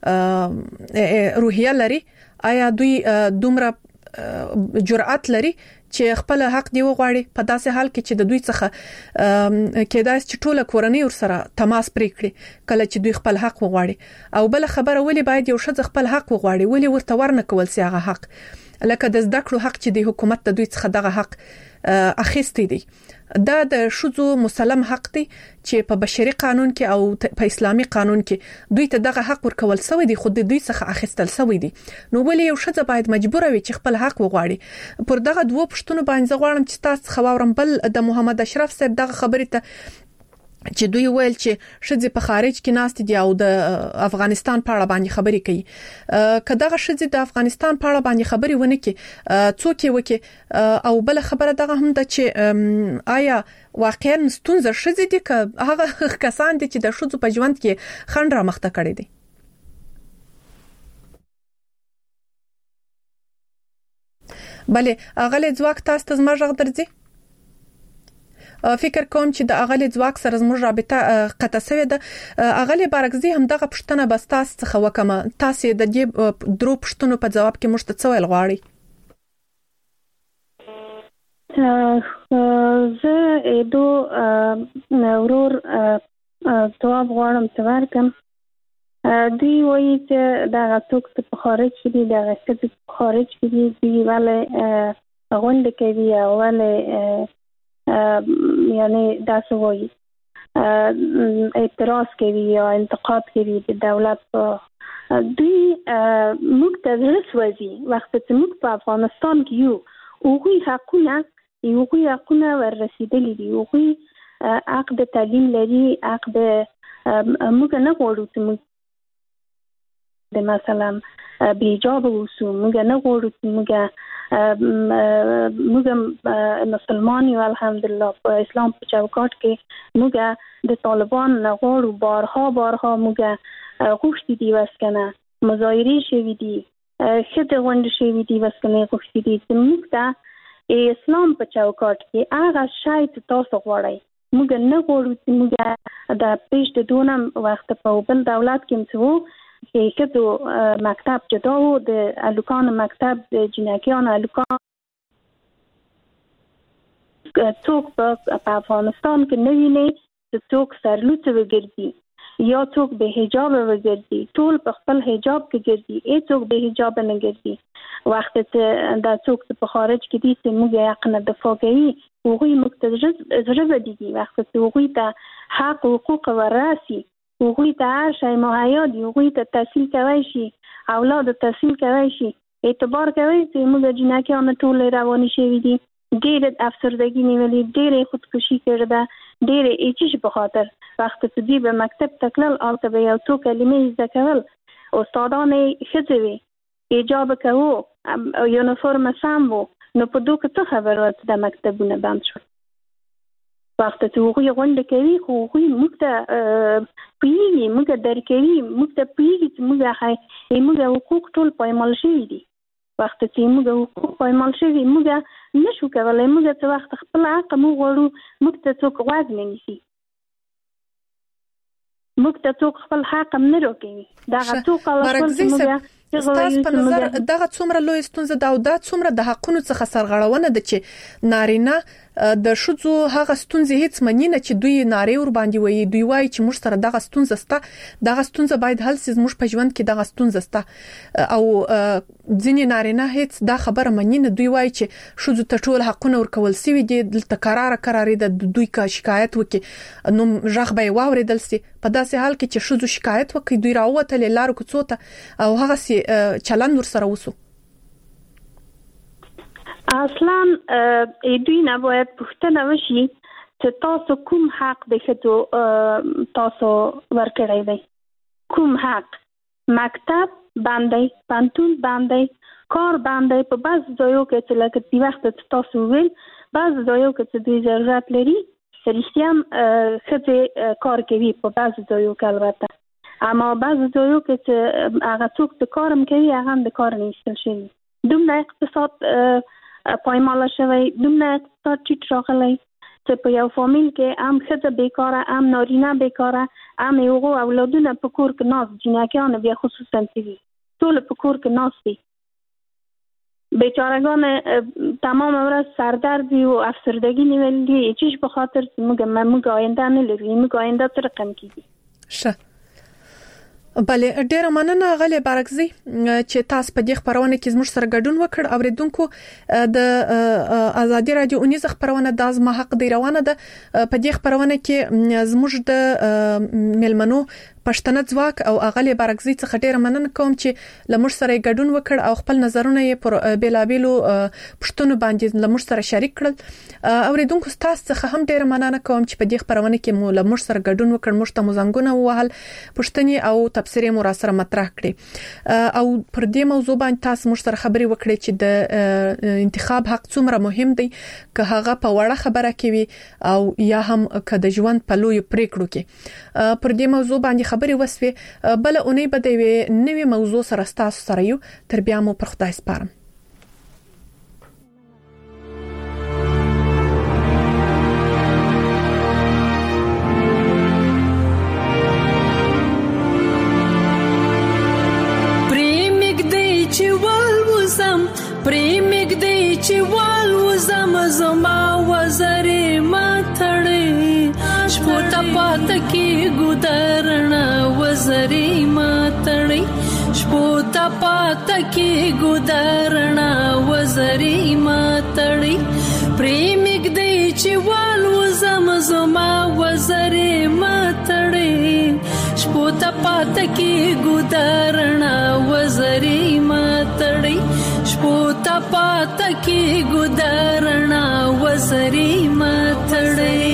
روحیه لري؟ آیا دوی دومره جرأت لري چې خپل حق دی وغواړي په داسې حال کې چې د دوی څخه کېدای چې ټوله کورنۍ ورسره تماس پرې کړي کله چې دوی خپل حق وغواړي؟ او بل خبره ولې باید یو شخص خپل حق وغواړي؟ ولې ورته ورنه کول سي هغه حق لکه د زده کړو حق چې د حکومت د دوی څخه دغه حق اخیستی دی؟ دا د شذو مسلم حق دی چې په بشري قانون کې او په اسلامي قانون کې دوی ته دغه حق ورکول شوی دی خو د دوی څخه اخیستل شوی دی. نو ولې یو شذ باید مجبور وي چې خپل حق وغواړي؟ پر دغه دوه پښتون باندې غواړم چې تاسو خبرم بل د محمد اشرف صاحب دغه خبرې ته چې دوی ویل چې شذ په خارج کې ناست دي او د افغانستان په اړه باندې خبرې کوي. کداغه شذ د افغانستان په اړه باندې خبرې ونه کې څوک یې وکي؟ او بل خبره دغه هم ده چې آیا واقعا ستونزه شذ دي که هغه کسان دي چې د شذ په ژوند کې خنډ را مخته کړی دي؟ بله اغلی ځواک تاسو ته زما غږ درځي؟ فکر کوم چې د اغلی ځواک سره زموږ رابطه قطع شوې ده. اغلی بارکزي هم دغه پوښتنه بس تاسو څخه وکم. تاسو د دې درو پوښتنو په جواب کې موږ ته څه ویل غواړئ؟ زه دو ورور جواب غواړم چې ورکم. دوی وایي چې دغه څوک چې په خارج کې دي دغه څوک په خارج کې دي دوی ولې غونډې کوي او ولې یعنی داسې وایي اعتراض کوي یا انتقاد کوي د دولت په دوی موږ ته زړه سوځي وخت چې موږ په افغانستان کې یو هغوی حقونه یو غوي حقونه ورسېدلې دي، یو غوي حق د تعلیم لري، حق د موږ نه غواړو چې موږ د مثلا بې حجابه اوسو، موږ نه غواړو چې موږ مسلمان یو الحمدلله په اسلام په چوکاټ کې موږ د طالبان نه غواړو. بارها موږ غوښتي دي وسکنه مظاهرې شوي دي، ښځې غونډې شوي دي، وسکنې غوښتي دي چې موږ ته اسلام په چوکاټ کې هغه شی چې تاسو غواړئ موږ نه غواړو چې موږ د پیش د دونه وخت په بل دولت کې مڅو چې د مکتب جدا و، د الوکان مکتب د جنکیان الوکان څوک په افغانستان کې نه ویني چې څوک سرلوڅ وګرځي یا څوک به حجاب وګرځي، ټول په خپل حجاب کې ګرځي، هیڅوک به حجاب نه ګرځي. وخت چې دا څوک په خارج کې دي چې موږ حق نه دفاع کوي، هغوی موږ ته زړه دي، وخت چې هغوی ته حق حقوق وراسي، هغوی ته هر شی مهیا دي، هغوی ته تحصیل کوي شي، اولاد تحصیل کوي شي، اعتبار کوي چې موږ جنکیان ټول رواني شوي دي، ډېر افسردګي نیولې، ډېر خودکشي کړده، ډېر هیڅ په خاطر وخت چې دوی به مکتب تکلل او ته به یو څو کلمې زده کول، استادان ښځې وي، حجاب کوو، یونیفورم سم وو، نو په دوی څه خبره وه چې د مکتبونه بند شول. وخت چې هغوی غونډه کوي خو هغوی موږ ته پوهېږي، موږ درک کوي، موږ ته پوهېږي چې موږ حقوق ټول پایمال شوي دي. وخت چې موږ حقوق پایمال شوي موږ نشو کولی، موږ څه وخت خپل حق موږ غواړو، موږ ته څوک غوږ نه نیسي، موږ ته څوک خپل حق هم نه راکوي. دغه څو کاله ستاسو په نظر دغه څومره لوی ستونزه ده او دا څومره د حقونو څخه سرغړونه ده چې نارینه د شذو هغه ستونزې هیڅ منی نه چې دوی ناری ور باندې وایي، دوی وایي چې موږ سره دغه ستونزه سته، دغه ستونزه باید حل شي، موږ په ژوند کې دغه ستونزه سته، او ځینې نارینه هیڅ دا خبره منی نه، دوی وایي چې شذو ته ټول حقونه ورکول سوي دي، دلته قرارې د دوی کا شکایت وکي نو ژغ به واوریدل سي. په داسې حال کې چې شذو شکایت وکي دوی راوته لارو کوڅو ته او هغه سي چلند ور سره وسو. اصلا دوی نه باید پوښتنه وشي چې تاسو کوم حق د ښځو تاسو ورکړی دی، کوم حق، مکتب باندې، پانتون باندې، کار باندې، په بعض ځایو کې چې لکه دی وخت چې تاسو ویل بعض ځایو کې چې دوی ضرورت لري رښتیا ښځې کار کوي، په بعض ځایو کې البته، اما بعض ځایو کې چې هغه څوک چې کار هم کوي هغه هم د کار نه ایستل شوي، دومره اقتصاد پایماله شوی، دومره اقتصاد ټیټ راغلی چې په یو فامیل کې هم ښځه بیکاره، هم نارینه بیکاره، هم هغو اولادونه په کور کې ناست، جنکیان بیا خصوصا چې وي ټول په کور کې ناست دي، بیچارهګان تمام ورځ سردرد وي او افسردګي نیولې دي، هیڅ په خاطر چې موږ آینده نه لرو، موږ آینده څه رقم کیږي. ښه بله ډیره مننه غلې بارکزي چې تاسو په دې خبرونه کې زموږ سره ګډون وکړ. اوریدونکو د ازادي رادیو اونیز خبرونه د ازما حق دی روانه ده. په دې خبرونه کې زموږ د ملمنو پښتنه ځواک او اغلې بارکزي څخه ډیره مننه کوم چې لمر سره ګډون وکړ او خپل نظرونه یې پر بیلابیلو پښتنو باندې لمر سره شریک کړل. اوریدونکو تاسو څخه هم ډیره مننه کوم چې په دې خبرونه کې مو لمر سره ګډون وکړ، موږ ته مزنګونه وهل، پښتني او تفسیرې مو را سره مطرح کړې او پر دې موضوع باندې تاسو موږ سره خبرې وکړې چې د انتخاب حق څومره مهم دی، که هغه په وړه خبره کوي او یا هم که د ژوند په لوی پریکړو کې. پر دې موضوع باندې خبرې وسوي، بل اونۍ به د نوې موضوع سره تاسو سره یو، تر بیا مو پر خدای سپارم. پریمګ دی چې والوزم زما وزرې ماتړې شپو ته پات کې ګودرنا وزرې ماتړې شپو ته پات کې ګودرنا وزرې ماتړې پریمګ دی چې والوزم زما وزرې ماتړې شپو ته پات کې ګودرنا وزرې ماتړې شپو ته پات کې ګودرنا وزرې وزري ماتړې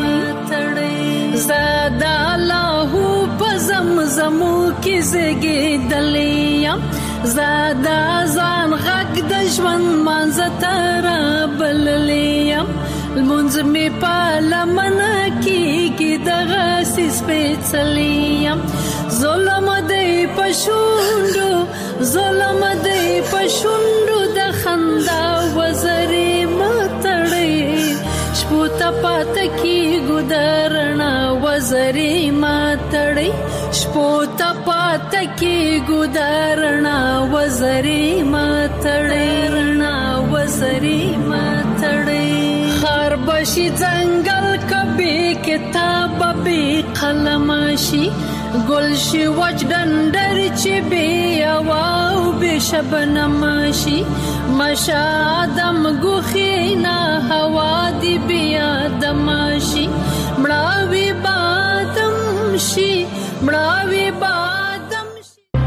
زادا الله په زمزمو کې زګېدلې زادا ځان غږ د ژوند منځتر بللې المنځ می په لمن کې دغه سپېڅلې ظلم دې پښوندو ظلم دې پښوندو د خندا وزري ماتړې شپوت پات کی ګدرنا وزري ماتړې شپوت پات کی ګدرنا وزري ماتړې وزري ماتړې خربشي ځنګل کبي کتاب به قلمشي گلشی وچ دندر چی بی اواو بی شبنمشی مشادم گوخینا هوا دی بی آدمشی مراوی بادم شی مراوی بادم